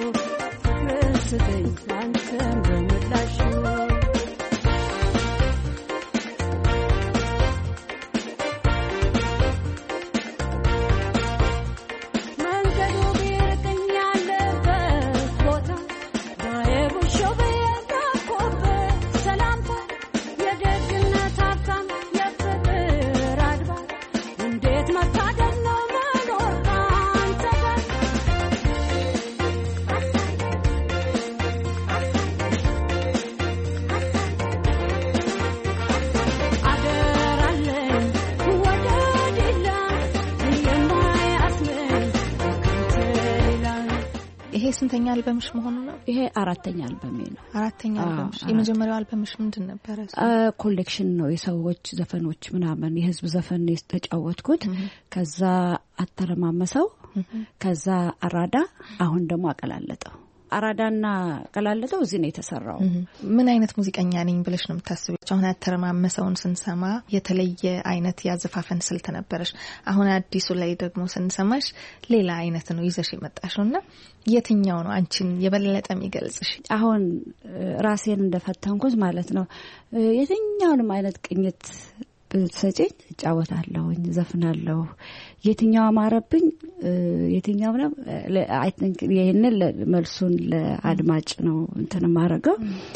ፍቅርስኝ አንተን በምላሹ መንገዱ ቢርቅኝ ያለበት ቦታ ዳይቡሹ በየዳኮበት ሰላምታ የደግነት ሀብታም የፍቅር አድባር እንዴት መታደል ነው መኖር ካንተ ጋር። አደራለኝ ወደዲላ የማያስመኝ ካንተ ሌላ። ይሄ ስንተኛ አልበምሽ መሆኑ ነው? ይሄ 4ኛ አልበሜ ነው። 4ኛ አልበምሽ። የመጀመሪያው አልበምሽ ምንድን ነበር? ኮሌክሽን ነው የሰዎች ዘፈኖች ምናምን የህዝብ ዘፈን የተጫወትኩት። ከዛ አተረማመሰው፣ ከዛ አራዳ፣ አሁን ደግሞ አቀላለጠው። አራዳና አቀላለጠው እዚህ ነው የተሰራው። ምን አይነት ሙዚቀኛ ነኝ ብለሽ ነው የምታስቢው? አሁን አተረማመሰውን ስንሰማ የተለየ አይነት ያዘፋፈን ስልት ነበረሽ። አሁን አዲሱ ላይ ደግሞ ስንሰማሽ ሌላ አይነት ነው ይዘሽ የመጣሽውና የትኛው ነው አንቺን የበለጠ የሚገልጽሽ? አሁን ራሴን እንደፈተንኩት ማለት ነው። የትኛውንም አይነት ቅኝት ብትሰጪኝ እጫወታለሁኝ፣ ዘፍናለሁ። የትኛው አማረብኝ የትኛው ነው አይ ቲንክ ይሄንን መልሱን ለአድማጭ ነው እንትን ማረገው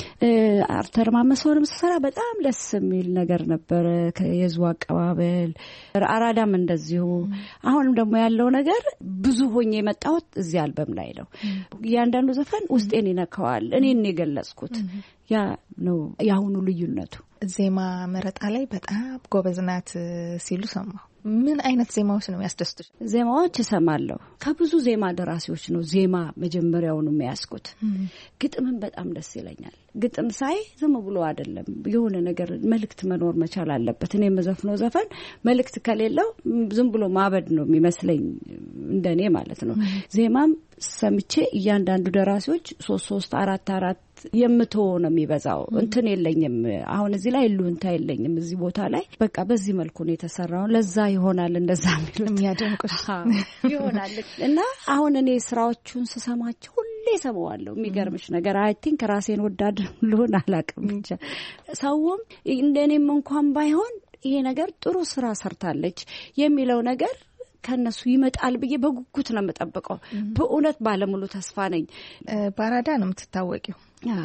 አልተረማመሰውንም ስሰራ በጣም ደስ የሚል ነገር ነበር የህዝቡ አቀባበል አራዳም እንደዚሁ አሁንም ደግሞ ያለው ነገር ብዙ ሆኜ የመጣሁት እዚህ አልበም ላይ ነው ያንዳንዱ ዘፈን ውስጤን ይነካዋል እኔን የገለጽኩት ያ ነው ያሁኑ ልዩነቱ ዜማ መረጣ ላይ በጣም ጎበዝ ናት ሲሉ ሰማሁ ምን አይነት ዜማዎች ነው ያስደስቱሽ ዜማዎች እሰማለሁ ከብዙ ዜማ ደራሲዎች ነው ዜማ መጀመሪያውን የሚያስኩት ግጥምን በጣም ደስ ይለኛል ግጥም ሳይ ዝም ብሎ አይደለም የሆነ ነገር መልእክት መኖር መቻል አለበት እኔ መዘፍነው ዘፈን መልእክት ከሌለው ዝም ብሎ ማበድ ነው የሚመስለኝ እንደኔ ማለት ነው ዜማም ሰምቼ እያንዳንዱ ደራሲዎች 3 4 የምትሆነ ነው የሚበዛው እንትን የለኝም አሁን እዚህ ላይ ሉንታ የለኝም እዚህ ቦታ ላይ በቃ በዚህ መልኩ ነው የተሰራው ለዛ ይሆናል እንደዛ የሚያደንቁሽ ይሆናል እና አሁን እኔ ስራዎቹን ስሰማቸው ሁሌ ሰማዋለሁ የሚገርምሽ ነገር አይ ቲንክ ራሴን ወዳድ ልሆን አላቅም እንጂ ሰውም እንደኔም እንኳን ባይሆን ይሄ ነገር ጥሩ ስራ ሰርታለች የሚለው ነገር ከነሱ ይመጣል ብዬ በጉጉት ነው የምጠብቀው በእውነት ባለሙሉ ተስፋ ነኝ ባራዳ ነው የምትታወቂው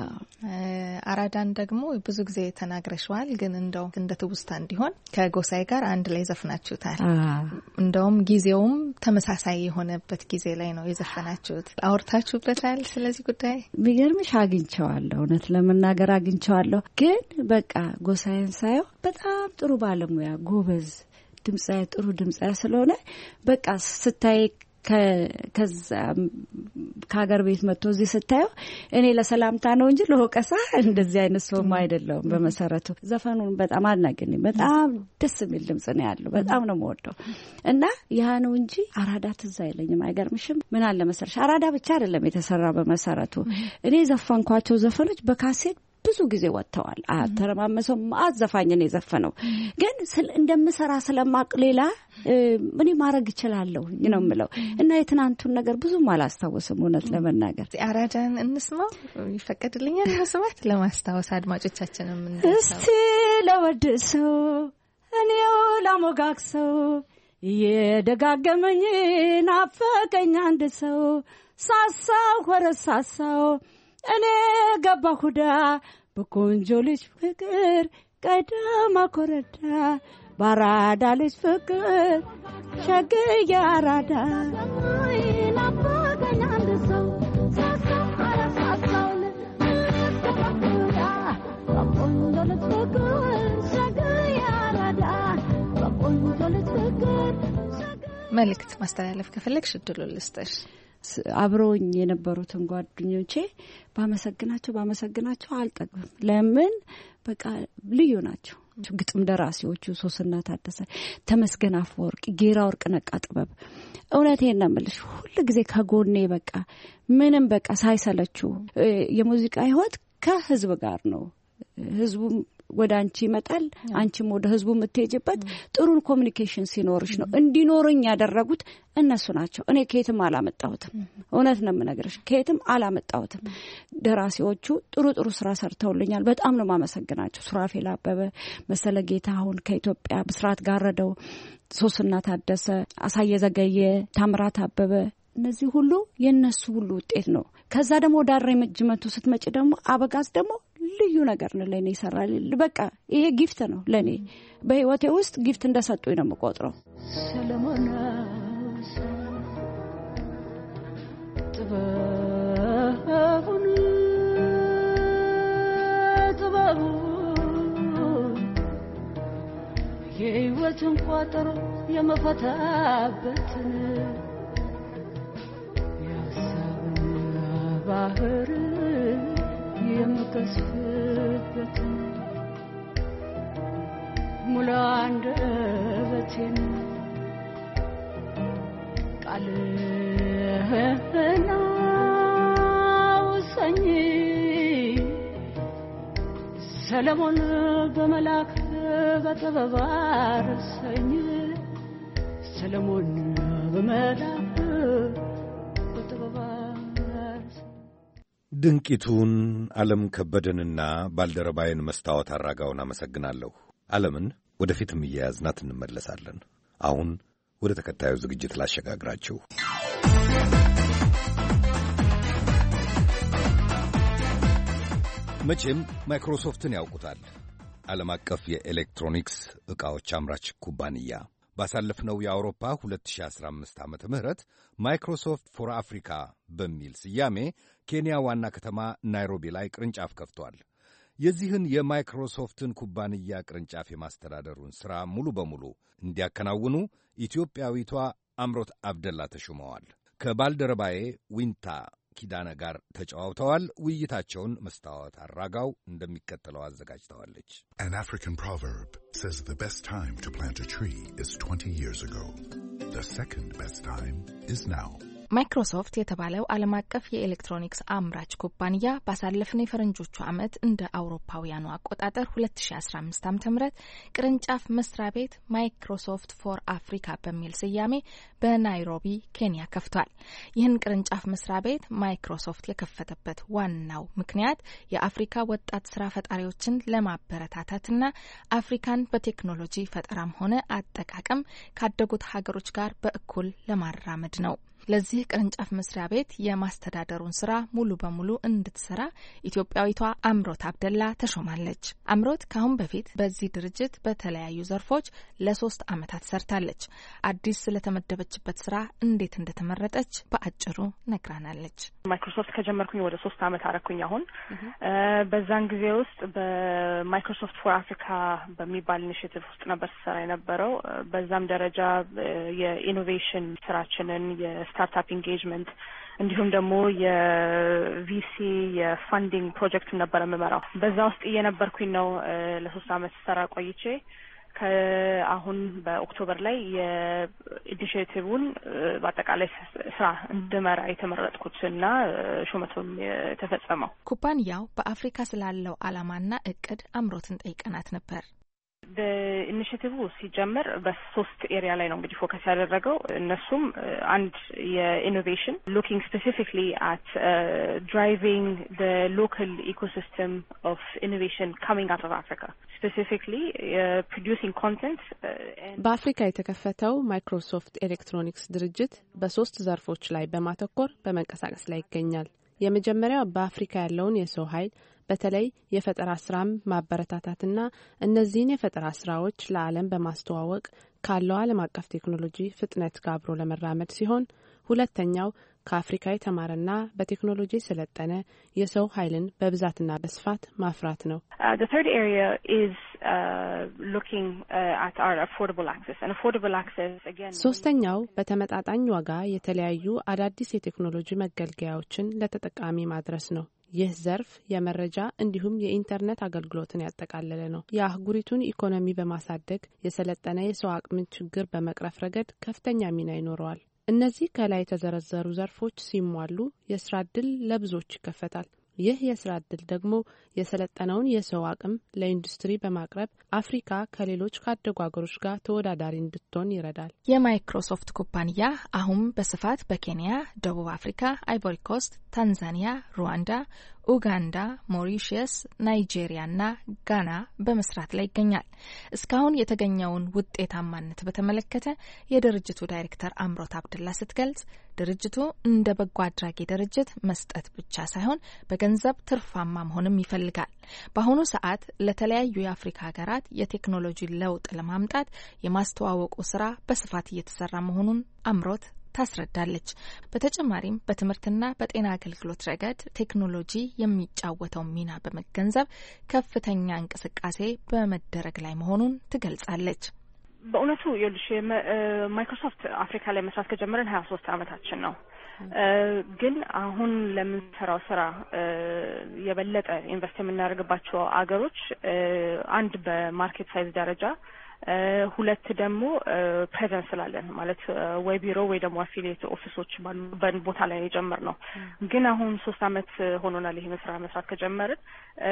አራዳን ደግሞ ብዙ ጊዜ ተናግረሽዋል ግን እንደው እንደ ትውስታ እንዲሆን ከጎሳይ ጋር አንድ ላይ ዘፍናችሁታል እንደውም ጊዜውም ተመሳሳይ የሆነበት ጊዜ ላይ ነው የዘፈናችሁት አውርታችሁበታል ስለዚህ ጉዳይ ቢገርምሽ አግኝቼዋለሁ እውነት ለመናገር አግኝቼዋለሁ ግን በቃ ጎሳይን ሳየው በጣም ጥሩ ባለሙያ ጎበዝ ድምጻይ ጥሩ ድምጻይ ስለሆነ በቃ ስታይ ከዛ ከሀገር ቤት መጥቶ እዚህ ስታዩ እኔ ለሰላምታ ነው እንጂ ለወቀሳ እንደዚህ አይነት ሰው አይደለም በመሰረቱ ዘፈኑን በጣም አናገኝ በጣም ደስ የሚል ድምጽ ነው ያለው በጣም ነው የምወደው እና ያ ነው እንጂ አራዳ ትዝ አይለኝም አይገርምሽም ምን አለ መሰረሽ አራዳ ብቻ አይደለም የተሰራ በመሰረቱ እኔ ዘፈንኳቸው ዘፈኖች በካሴት ብዙ ጊዜ ወጥተዋል አተረማመሰው ማዘፋኝ ነው የዘፈነው ግን እንደምሰራ ስለማቅ ሌላ ምን ማድረግ ይችላልው ነው የምለው እና የትናንቱን ነገር ብዙም አላስታውስም እውነት ለመናገር አራዳን እንስማው ይፈቀድልኛል መስማት ለማስታወስ አድማጮቻችንም እስቲ ለወድሰው እኔው ላሞጋክሰው የደጋገመኝ ናፈቀኝ አንድ ሰው ሳሳው ወረሳሳው እኔ ገባሁዳ በቆንጆ ልጅ ፍቅር ቀደማ ኮረዳ ባራዳ ልጅ ፍቅር ሸገየ አራዳ ናፈቀኝ አንድ ሰው ሳሳው ወረሳሳው በቆንጆ ልጅ ፍቅር ሸገየ አራዳ በቆንጆ ልጅ ፍቅር መልእክት ማስተላለፍ ከፈለግሽ እድሉን ልስጥሽ አብሮኝ የነበሩትን ጓደኞቼ ባመሰግናቸው አልጠግብም ለምን በቃ ልዩ ናቸው ግጥም ደራሲዎቹ ሶስና ታደሰ ተመስገን አፈወርቅ ጌራ ወርቅ ነቃ ጥበብ እውነቴን ነው የምልሽ ሁሉ ጊዜ ከጎኔ በቃ ምንም በቃ ሳይሰለችው የሙዚቃ ህይወት ከህዝብ ጋር ነው ህዝቡ ወደ አንቺ ይመጣል አንቺም ወደ ህዝቡ የምትሄጂበት ጥሩ ኮሙኒኬሽን ሲኖርሽ ነው እንዲኖርኝ ያደረጉት እነሱ ናቸው እኔ ከየትም አላመጣሁትም እውነት ነው የምነግርሽ ከየትም አላመጣሁትም ደራሲዎቹ ጥሩ ስራ ሰርተውልኛል በጣም ነው ማመሰግናቸው ሱራፌል አበበ መሰለ ጌታሁን ከኢትዮጵያ ብስራት ጋረደው ሶስና ታደሰ አሳየ ዘገየ ታምራት አበበ እነዚህ ሁሉ የነሱ ሁሉ ውጤት ነው ከዛ ደግሞ ዳሬ መጅመቱ ስትመጪ ደግሞ አበጋዝ ደግሞ ልዩ ነገር ነው ለኔ ይሰራል በቃ ይሄ ጊፍት ነው ለኔ በህይወቴ ውስጥ ጊፍት እንደሰጡኝ ነው የምቆጥረው ሰለሞን ጥበቡ የህይወትን ቋጠሮ የመፈታበትን የሀሳብን ባህር የምቀስፍበት ሙሉ አንደበቴን ቃልህን አውሰኝ ሰለሞን በመላክ በጥበብ አርሰኝ ሰለሞን በመላክ በጥበብ ድንቂቱን ዓለም ከበደንና ባልደረባይን መስታወት አራጋውን አመሰግናለሁ። ዓለምን ወደፊትም እየያዝናት እንመለሳለን። አሁን ወደ ተከታዩ ዝግጅት ላሸጋግራችሁ። መቼም ማይክሮሶፍትን ያውቁታል። ዓለም አቀፍ የኤሌክትሮኒክስ ዕቃዎች አምራች ኩባንያ ባሳለፍነው የአውሮፓ 2015 ዓመተ ምህረት ማይክሮሶፍት ፎር አፍሪካ በሚል ስያሜ ኬንያ ዋና ከተማ ናይሮቢ ላይ ቅርንጫፍ ከፍቷል። የዚህን የማይክሮሶፍትን ኩባንያ ቅርንጫፍ የማስተዳደሩን ሥራ ሙሉ በሙሉ እንዲያከናውኑ ኢትዮጵያዊቷ አምሮት አብደላ ተሹመዋል። ከባልደረባዬ ዊንታ ኪዳነ ጋር ተጨዋውተዋል። ውይይታቸውን መስታወት አራጋው እንደሚከተለው አዘጋጅተዋለች። An African proverb says the best time to plant a tree is 20 years ago. The second best time is now. ማይክሮሶፍት የተባለው ዓለም አቀፍ የኤሌክትሮኒክስ አምራች ኩባንያ ባሳለፍነው የፈረንጆቹ ዓመት እንደ አውሮፓውያኑ አቆጣጠር 2015 ዓ.ም ቅርንጫፍ መስሪያ ቤት ማይክሮሶፍት ፎር አፍሪካ በሚል ስያሜ በናይሮቢ ኬንያ ከፍቷል። ይህን ቅርንጫፍ መስሪያ ቤት ማይክሮሶፍት የከፈተበት ዋናው ምክንያት የአፍሪካ ወጣት ስራ ፈጣሪዎችን ለማበረታታትና አፍሪካን በቴክኖሎጂ ፈጠራም ሆነ አጠቃቀም ካደጉት ሀገሮች ጋር በእኩል ለማራመድ ነው። ለዚህ ቅርንጫፍ መስሪያ ቤት የማስተዳደሩን ስራ ሙሉ በሙሉ እንድትሰራ ኢትዮጵያዊቷ አምሮት አብደላ ተሾማለች። አምሮት ካሁን በፊት በዚህ ድርጅት በተለያዩ ዘርፎች ለ3 ዓመታት ሰርታለች። አዲስ ስለተመደበችበት ስራ እንዴት እንደተመረጠች በአጭሩ ነግራናለች። ማይክሮሶፍት ከጀመርኩኝ ወደ 3 ዓመት አረኩኝ። አሁን በዛን ጊዜ ውስጥ በማይክሮሶፍት ፎር አፍሪካ በሚባል ኢኒሼቲቭ ውስጥ ነበር ስሰራ የነበረው። በዛም ደረጃ የኢኖቬሽን ስራችንን ስታርታፕ ኢንጌጅመንት እንዲሁም ደግሞ የቪሲ የፋንዲንግ ፕሮጀክት ነበር የምመራው። በዛ ውስጥ እየነበርኩኝ ነው ለ3 ዓመት ስሰራ ቆይቼ ከአሁን በኦክቶበር ላይ የኢኒሼቲቭን በአጠቃላይ ስራ እንድመራ የተመረጥኩትና ሹመቱም የተፈጸመው። ኩባንያው በአፍሪካ ስላለው ዓላማና እቅድ አምሮትን ጠይቀናት ነበር። በኢኒሼቲቭ ሲጀመር በ3 ኤሪያ ላይ ነው እንግዲህ ፎከስ ያደረገው። እነሱም አንድ የኢኖቬሽን ሉኪንግ ስፔሲፊክሊ አት ድራይቪንግ ዘ ሎካል ኢኮሲስተም ኦፍ ኢኖቬሽን ካሚንግ አውት ኦፍ አፍሪካ ስፔሲፊክሊ ፕሮዲዩሲንግ ኮንተንት። በአፍሪካ የተከፈተው ማይክሮሶፍት ኤሌክትሮኒክስ ድርጅት በ3 ዘርፎች ላይ በማተኮር በመንቀሳቀስ ላይ ይገኛል። የመጀመሪያው በአፍሪካ ያለውን የሰው ኃይል በተለይ የፈጠራ ስራም ማበረታታትና እነዚህን የፈጠራ ስራዎች ለዓለም በማስተዋወቅ ካለው ዓለም አቀፍ ቴክኖሎጂ ፍጥነት ጋር አብሮ ለመራመድ ሲሆን፣ ሁለተኛው ከአፍሪካ የተማረና በቴክኖሎጂ ሰለጠነ የሰው ኃይልን በብዛትና በስፋት ማፍራት ነው። The third area is looking at our affordable access. And affordable access again. ሶስተኛው በተመጣጣኝ ዋጋ የተለያዩ አዳዲስ የቴክኖሎጂ መገልገያዎችን ለተጠቃሚ ማድረስ ነው። ይህ ዘርፍ የመረጃ እንዲሁም የኢንተርኔት አገልግሎትን ያጠቃለለ ነው። የአህጉሪቱን ኢኮኖሚ በማሳደግ የሰለጠነ የሰው አቅምን ችግር በመቅረፍ ረገድ ከፍተኛ ሚና ይኖረዋል። እነዚህ ከላይ የተዘረዘሩ ዘርፎች ሲሟሉ የስራ ዕድል ለብዙዎች ይከፈታል። ይህ የስራ ዕድል ደግሞ የሰለጠነውን የሰው አቅም ለኢንዱስትሪ በማቅረብ አፍሪካ ከሌሎች ካደጉ ሀገሮች ጋር ተወዳዳሪ እንድትሆን ይረዳል። የማይክሮሶፍት ኩባንያ አሁን በስፋት በኬንያ፣ ደቡብ አፍሪካ፣ አይቮሪ ኮስት፣ ታንዛኒያ፣ ሩዋንዳ፣ ኡጋንዳ፣ ሞሪሺየስ፣ ናይጄሪያና ጋና በመስራት ላይ ይገኛል። እስካሁን የተገኘውን ውጤታማነት በተመለከተ የድርጅቱ ዳይሬክተር አምሮት አብደላ ስትገልጽ ድርጅቱ እንደ በጎ አድራጊ ድርጅት መስጠት ብቻ ሳይሆን በገንዘብ ትርፋማ መሆንም ይፈልጋል። በአሁኑ ሰዓት ለተለያዩ የአፍሪካ ሀገራት የቴክኖሎጂ ለውጥ ለማምጣት የማስተዋወቁ ስራ በስፋት እየተሰራ መሆኑን አምሮት ታስረዳለች። በተጨማሪም በትምህርትና በጤና አገልግሎት ረገድ ቴክኖሎጂ የሚጫወተው ሚና በመገንዘብ ከፍተኛ እንቅስቃሴ በመደረግ ላይ መሆኑን ትገልጻለች። በእውነቱ ይኸውልሽ ማይክሮሶፍት አፍሪካ ላይ መስራት ከጀመረን 23 ዓመታችን ነው። ግን አሁን ለምንሰራው ስራ የበለጠ ኢንቨስት የምናደርግባቸው አገሮች አንድ በማርኬት ሳይዝ ደረጃ፣ ሁለት ደግሞ ፕሬዘንስ ስላለን ማለት ወይ ቢሮ ወይ ደግሞ አፊሊየት ኦፊሶች ባሉበት ቦታ ላይ የጀመርነው። ግን አሁን 3 ዓመት ሆኖናል ይሄን ስራ መስራት ከጀመርን።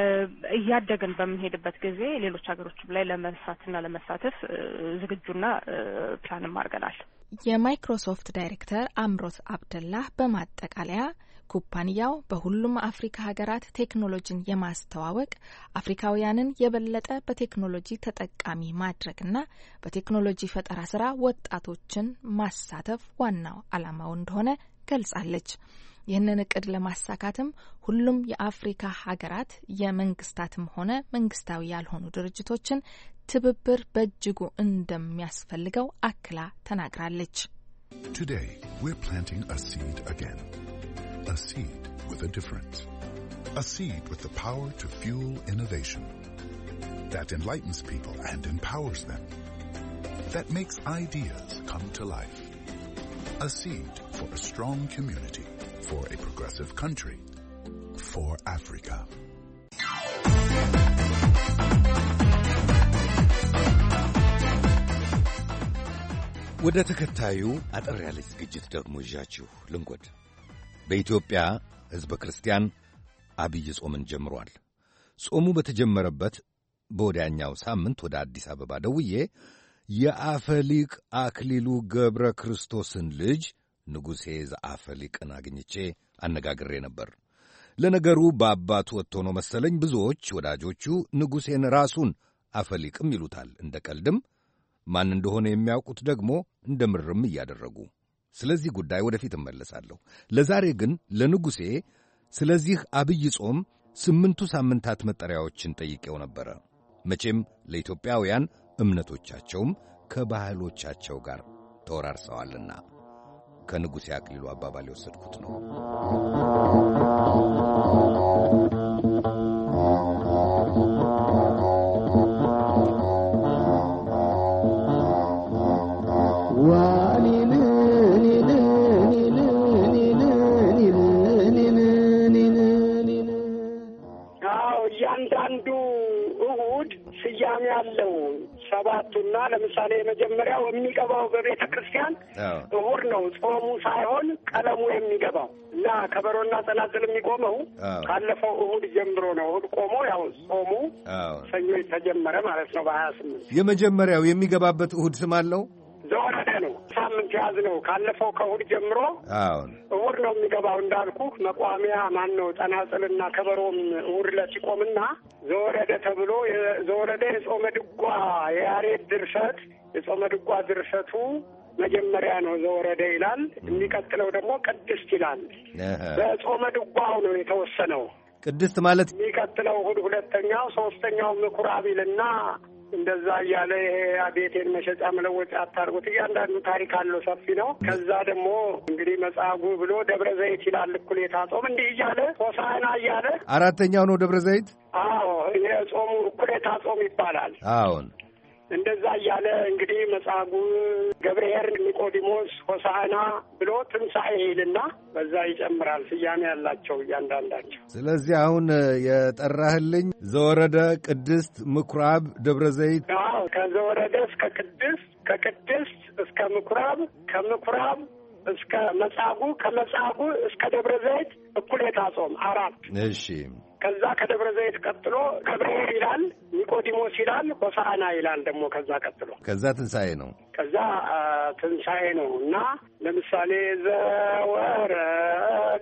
እያደግን በምንሄድበት ጊዜ ሌሎች ሀገሮች ላይ ለመስራትና ለመሳተፍ ዝግጁና ፕላንም አድርገናል። የማይክሮሶፍት ዳይሬክተር አምሮት አብደላ በማጠቃለያ ኩባንያው በሁሉም አፍሪካ ሀገራት ቴክኖሎጂን የማስተዋወቅ አፍሪካውያንን የበለጠ በቴክኖሎጂ ተጠቃሚ ማድረግና በቴክኖሎጂ ፈጠራ ስራ ወጣቶችን ማሳተፍ ዋናው ዓላማው እንደሆነ ገልጻለች። ይህንን እቅድ ለማሳካትም ሁሉም የአፍሪካ ሀገራት የመንግስታትም ሆነ መንግስታዊ ያልሆኑ ድርጅቶችን ትብብር በእጅጉ እንደሚያስፈልገው አክላ ተናግራለች። Today, we're planting a seed again. A seed with a difference. A seed with the power to fuel innovation. That enlightens people and empowers them. That makes ideas come to life. A seed for a strong community. For a progressive country. For Africa. ወደ ተከታዩ አጠር ያለ ዝግጅት ደግሞ ይዣችሁ ልንጎድ። በኢትዮጵያ ሕዝበ ክርስቲያን አብይ ጾምን ጀምሯል። ጾሙ በተጀመረበት በወዲያኛው ሳምንት ወደ አዲስ አበባ ደውዬ የአፈሊቅ አክሊሉ ገብረ ክርስቶስን ልጅ ንጉሴ ዘአፈሊቅን አግኝቼ አነጋግሬ ነበር። ለነገሩ በአባቱ ወጥቶ ነው መሰለኝ ብዙዎች ወዳጆቹ ንጉሴን ራሱን አፈሊቅም ይሉታል፣ እንደ ቀልድም ማን እንደሆነ የሚያውቁት ደግሞ እንደ ምርም እያደረጉ። ስለዚህ ጉዳይ ወደፊት እመለሳለሁ። ለዛሬ ግን ለንጉሴ ስለዚህ አብይ ጾም 8 ሳምንታት መጠሪያዎችን ጠይቄው ነበረ። መቼም ለኢትዮጵያውያን እምነቶቻቸውም ከባህሎቻቸው ጋር ተወራርሰዋልና ከንጉሴ አክሊሉ አባባል የወሰድኩት ነው። እያንዳንዱ እሑድ ስያሜ ያለው ሰባቱና ለምሳሌ የመጀመሪያው የሚገባው በቤተ ክርስቲያን እሑድ ነው። ጾሙ ሳይሆን ቀለሙ የሚገባው እና ከበሮና ጸናጽል የሚቆመው ካለፈው እሑድ ጀምሮ ነው። እሑድ ቆሞ ያው ጾሙ ሰኞ ተጀመረ ማለት ነው። በ28 የመጀመሪያው የሚገባበት እሑድ ስም አለው። ዘወረደ ነው። ሳምንት ያዝ ነው። ካለፈው ከእሑድ ጀምሮ እሑድ ነው የሚገባው። እንዳልኩ መቋሚያ ማን ነው ጸናጽልና ከበሮም እሑድ ዕለት ይቆምና ዘወረደ ተብሎ ዘወረደ የጾመ ድጓ የያሬድ ድርሰት የጾመ ድጓ ድርሰቱ መጀመሪያ ነው ዘወረደ ይላል። የሚቀጥለው ደግሞ ቅድስት ይላል። በጾመ ድጓው ነው የተወሰነው። ቅድስት ማለት የሚቀጥለው እሑድ ሁለተኛው፣ ሶስተኛው ምኩራብ ይልና እንደዛ እያለ ይሄ ቤቴን መሸጫ መለወጫ አታርጉት። እያንዳንዱ ታሪክ አለው፣ ሰፊ ነው። ከዛ ደግሞ እንግዲህ መጻጉዕ ብሎ ደብረ ዘይት ይላል። እኩሌታ ጾም እንዲህ እያለ ሆሳዕና እያለ አራተኛው ነው ደብረ ዘይት። አዎ ይሄ ጾሙ እኩሌታ ጾም ይባላል። አዎን እንደዛ እያለ እንግዲህ መጻጉዕ፣ ገብርኄር፣ ኒቆዲሞስ፣ ሆሳዕና ብሎ ትንሣኤ ይልና በዛ ይጨምራል። ስያሜ ያላቸው እያንዳንዳቸው። ስለዚህ አሁን የጠራህልኝ ዘወረደ፣ ቅድስት፣ ምኩራብ፣ ደብረ ዘይት። አዎ ከዘወረደ እስከ ቅድስት፣ ከቅድስት እስከ ምኩራብ፣ ከምኩራብ እስከ መጻጉዕ፣ ከመጻጉዕ እስከ ደብረ ዘይት እኩሌታ ጾም 4። እሺ ከዛ ከደብረ ዘይት ቀጥሎ ገብርኄር ይላል፣ ኒቆዲሞስ ይላል፣ ሆሳዕና ይላል። ደግሞ ከዛ ቀጥሎ ከዛ ትንሣኤ ነው። ከዛ ትንሣኤ ነው እና ለምሳሌ ዘወረደ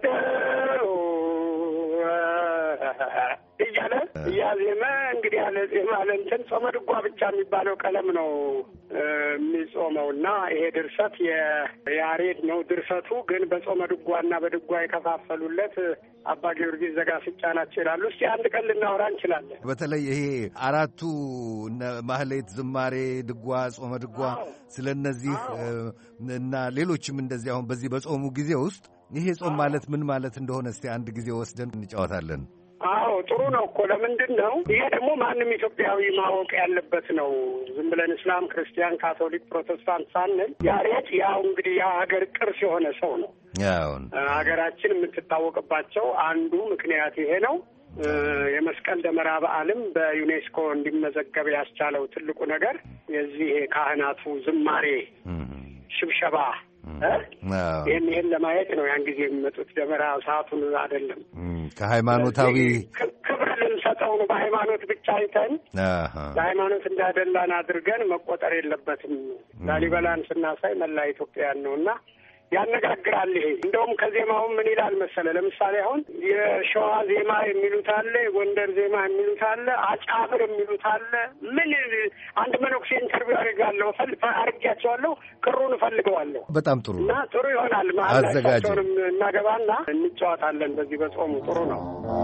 እያለ እያዜመ እንግዲህ ያለ ዜማ ለእንትን ጾመ ድጓ ብቻ የሚባለው ቀለም ነው የሚጾመው እና ይሄ ድርሰት የያሬድ ነው። ድርሰቱ ግን በጾመ ድጓና በድጓ የከፋፈሉለት አባ ጊዮርጊስ ዘጋስጫ ናቸው ይላሉ። እስቲ አንድ ቀን ልናወራ እንችላለን። በተለይ ይሄ አራቱ ማህሌት፣ ዝማሬ፣ ድጓ፣ ጾመ ድጓ ስለ እነዚህ እና ሌሎችም እንደዚህ አሁን በዚህ በጾሙ ጊዜ ውስጥ ይሄ ጾም ማለት ምን ማለት እንደሆነ እስቲ አንድ ጊዜ ወስደን እንጫወታለን። አዎ ጥሩ ነው እኮ። ለምንድን ነው ይሄ ደግሞ ማንም ኢትዮጵያዊ ማወቅ ያለበት ነው። ዝም ብለን እስላም፣ ክርስቲያን፣ ካቶሊክ፣ ፕሮቴስታንት ሳንል ያሬድ ያው እንግዲህ የሀገር ቅርስ የሆነ ሰው ነው። ሀገራችን የምትታወቅባቸው አንዱ ምክንያት ይሄ ነው። የመስቀል ደመራ በዓልም በዩኔስኮ እንዲመዘገብ ያስቻለው ትልቁ ነገር የዚህ ካህናቱ ዝማሬ፣ ሽብሸባ ይህን ለማየት ነው ያን ጊዜ የሚመጡት። ደመራ ሰዓቱን አይደለም፣ ከሃይማኖታዊ ክብር ልንሰጠው ነው። በሃይማኖት ብቻ አይተን ለሃይማኖት እንዳደላን አድርገን መቆጠር የለበትም። ላሊበላን ስናሳይ መላ ኢትዮጵያን ነው እና ያነጋግራል። ይሄ እንደውም ከዜማው ምን ይላል መሰለ፣ ለምሳሌ አሁን የሸዋ ዜማ የሚሉት አለ፣ የጎንደር ዜማ የሚሉት አለ፣ አጫብር የሚሉት አለ። ምን አንድ መነኩሴ ኢንተርቪው አድርጋለሁ አድርጊያቸዋለሁ፣ ቅሩን እፈልገዋለሁ። በጣም ጥሩ እና ጥሩ ይሆናል። ማለታቸውንም እናገባና እንጫወታለን። በዚህ በጾሙ ጥሩ ነው።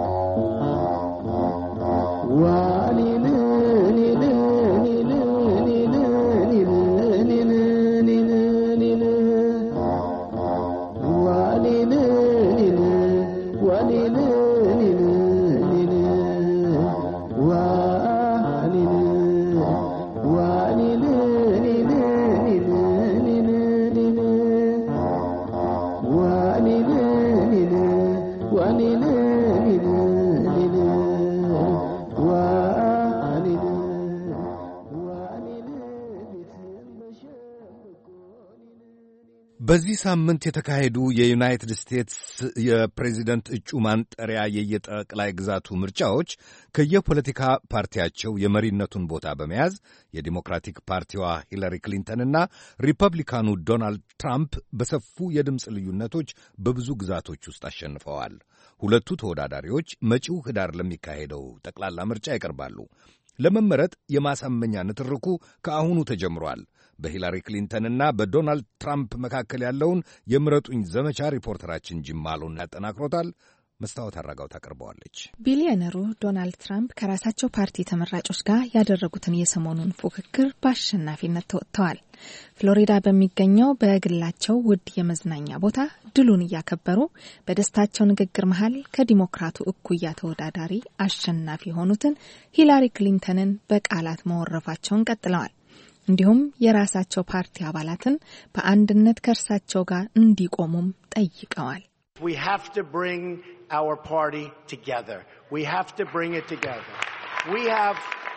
በዚህ ሳምንት የተካሄዱ የዩናይትድ ስቴትስ የፕሬዚደንት እጩ ማንጠሪያ የየጠቅላይ ግዛቱ ምርጫዎች ከየፖለቲካ ፓርቲያቸው የመሪነቱን ቦታ በመያዝ የዲሞክራቲክ ፓርቲዋ ሂላሪ ክሊንተንና ሪፐብሊካኑ ዶናልድ ትራምፕ በሰፉ የድምፅ ልዩነቶች በብዙ ግዛቶች ውስጥ አሸንፈዋል። ሁለቱ ተወዳዳሪዎች መጪው ኅዳር ለሚካሄደው ጠቅላላ ምርጫ ይቀርባሉ። ለመመረጥ የማሳመኛ ንትርኩ ከአሁኑ ተጀምሯል። በሂላሪ ክሊንተንና በዶናልድ ትራምፕ መካከል ያለውን የምረጡኝ ዘመቻ ሪፖርተራችን ጂም ማሎን ያጠናክሮታል። መስታወት አራጋው ታቀርበዋለች። ቢሊዮነሩ ዶናልድ ትራምፕ ከራሳቸው ፓርቲ ተመራጮች ጋር ያደረጉትን የሰሞኑን ፉክክር በአሸናፊነት ተወጥተዋል። ፍሎሪዳ በሚገኘው በግላቸው ውድ የመዝናኛ ቦታ ድሉን እያከበሩ በደስታቸው ንግግር መሃል ከዲሞክራቱ እኩያ ተወዳዳሪ አሸናፊ የሆኑትን ሂላሪ ክሊንተንን በቃላት መወረፋቸውን ቀጥለዋል። እንዲሁም የራሳቸው ፓርቲ አባላትን በአንድነት ከእርሳቸው ጋር እንዲቆሙም ጠይቀዋል። We have to bring our party together. We have to bring it together. We have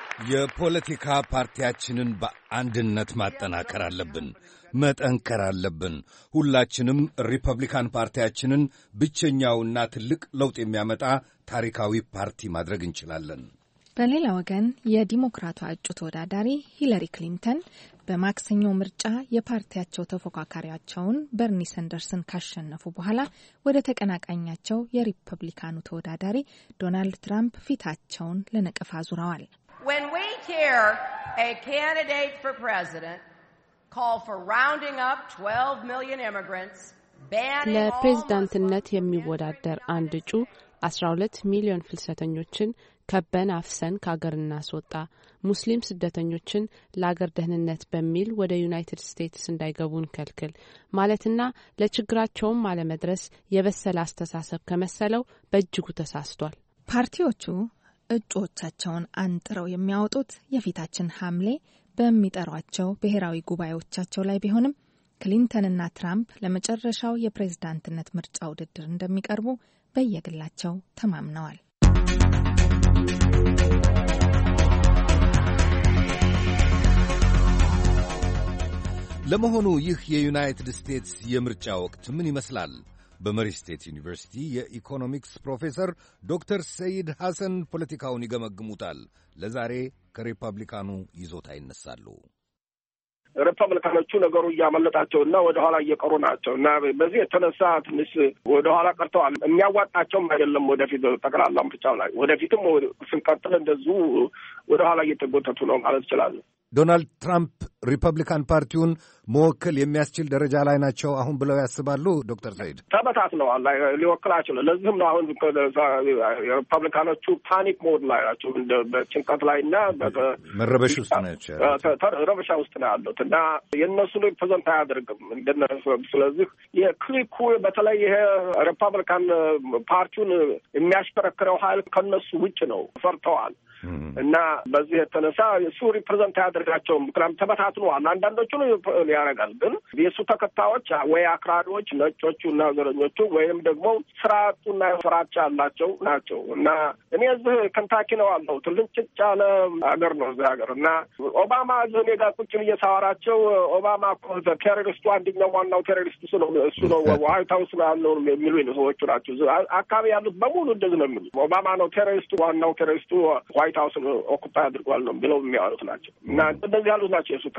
የፖለቲካ ፓርቲያችንን በአንድነት ማጠናከር አለብን፣ መጠንከር አለብን። ሁላችንም ሪፐብሊካን ፓርቲያችንን ብቸኛውና ትልቅ ለውጥ የሚያመጣ ታሪካዊ ፓርቲ ማድረግ እንችላለን። በሌላ ወገን የዲሞክራቷ እጩ ተወዳዳሪ ሂለሪ ክሊንተን በማክሰኞው ምርጫ የፓርቲያቸው ተፎካካሪያቸውን በርኒ ሰንደርስን ካሸነፉ በኋላ ወደ ተቀናቃኛቸው የሪፐብሊካኑ ተወዳዳሪ ዶናልድ ትራምፕ ፊታቸውን ለነቀፋ ዙረዋል። When we hear a candidate for president call for rounding up 12 million immigrants, banning ለፕሬዝዳንትነት የሚወዳደር አንድ እጩ 12 ሚሊዮን ፍልሰተኞችን ከበን አፍሰን ከአገር እናስወጣ፣ ሙስሊም ስደተኞችን ለአገር ደህንነት በሚል ወደ ዩናይትድ ስቴትስ እንዳይገቡ እንከልክል ማለትና ለችግራቸውም አለመድረስ የበሰለ አስተሳሰብ ከመሰለው በእጅጉ ተሳስቷል። ፓርቲዎቹ እጩዎቻቸውን አንጥረው የሚያወጡት የፊታችን ሐምሌ በሚጠሯቸው ብሔራዊ ጉባኤዎቻቸው ላይ ቢሆንም ክሊንተንና ትራምፕ ለመጨረሻው የፕሬዝዳንትነት ምርጫ ውድድር እንደሚቀርቡ በየግላቸው ተማምነዋል። ለመሆኑ ይህ የዩናይትድ ስቴትስ የምርጫ ወቅት ምን ይመስላል? በመሪ ስቴት ዩኒቨርሲቲ የኢኮኖሚክስ ፕሮፌሰር ዶክተር ሰይድ ሐሰን ፖለቲካውን ይገመግሙታል። ለዛሬ ከሪፐብሊካኑ ይዞታ ይነሳሉ። ሪፐብሊካኖቹ ነገሩ እያመለጣቸውና ወደ ኋላ እየቀሩ ናቸው እና በዚህ የተነሳ ትንሽ ወደ ኋላ ቀርተዋል። የሚያዋጣቸውም አይደለም ወደፊት ጠቅላላ ምርጫው ላይ ወደፊትም ስንቀጥል እንደዚሁ ወደ ኋላ እየተጎተቱ ነው ማለት ይችላሉ። ዶናልድ ትራምፕ ሪፐብሊካን ፓርቲውን መወከል የሚያስችል ደረጃ ላይ ናቸው አሁን ብለው ያስባሉ? ዶክተር ሰይድ ተበታትነዋል፣ ሊወክላቸው ነው። ለዚህም ነው አሁን የሪፐብሊካኖቹ ፓኒክ ሞድ ላይ ናቸው፣ በጭንቀት ላይ እና መረበሽ ውስጥ ናቸው፣ ረበሻ ውስጥ ነው ያሉት እና የእነሱ ሪፕሬዘንት አያደርግም እንደነሱ። ስለዚህ የክሊኩ በተለይ ይሄ ሪፐብሊካን ፓርቲውን የሚያሽከረክረው ኃይል ከነሱ ውጭ ነው፣ ፈርተዋል እና በዚህ የተነሳ እሱ ሪፕሬዘንት አያደርጋቸውም። ምክንያቱም ተበታትነዋል። አንዳንዶቹን ያደርጋል፣ ግን የእሱ ተከታዮች ወይ አክራሪዎች፣ ነጮቹ እና ዘረኞቹ ወይም ደግሞ ስራ አጡና ፍራቻ ያላቸው ናቸው እና እኔ እዚህ ከንታኪ ነው አለው ትልቅ ጭጭ ያለ ሀገር ነው እዚህ ሀገር እና ኦባማ እኔ ጋር ቁጭ ብዬ ሳወራቸው ኦባማ እኮ ቴሮሪስቱ አንደኛው ዋናው ቴሮሪስቱ እሱ ነው ዋይት ሀውስ ነው ያለው የሚሉ ሰዎቹ ናቸው። አካባቢ ያሉት በሙሉ እንደዚህ ነው የሚሉ ኦባማ ነው ቴሮሪስቱ፣ ዋናው ቴሮሪስቱ ዋይት ሀውስ ኦኩፓይ አድርጓል ነው ብለው የሚያወሩት ናቸው እና እንደዚህ ያሉት ናቸው የእሱ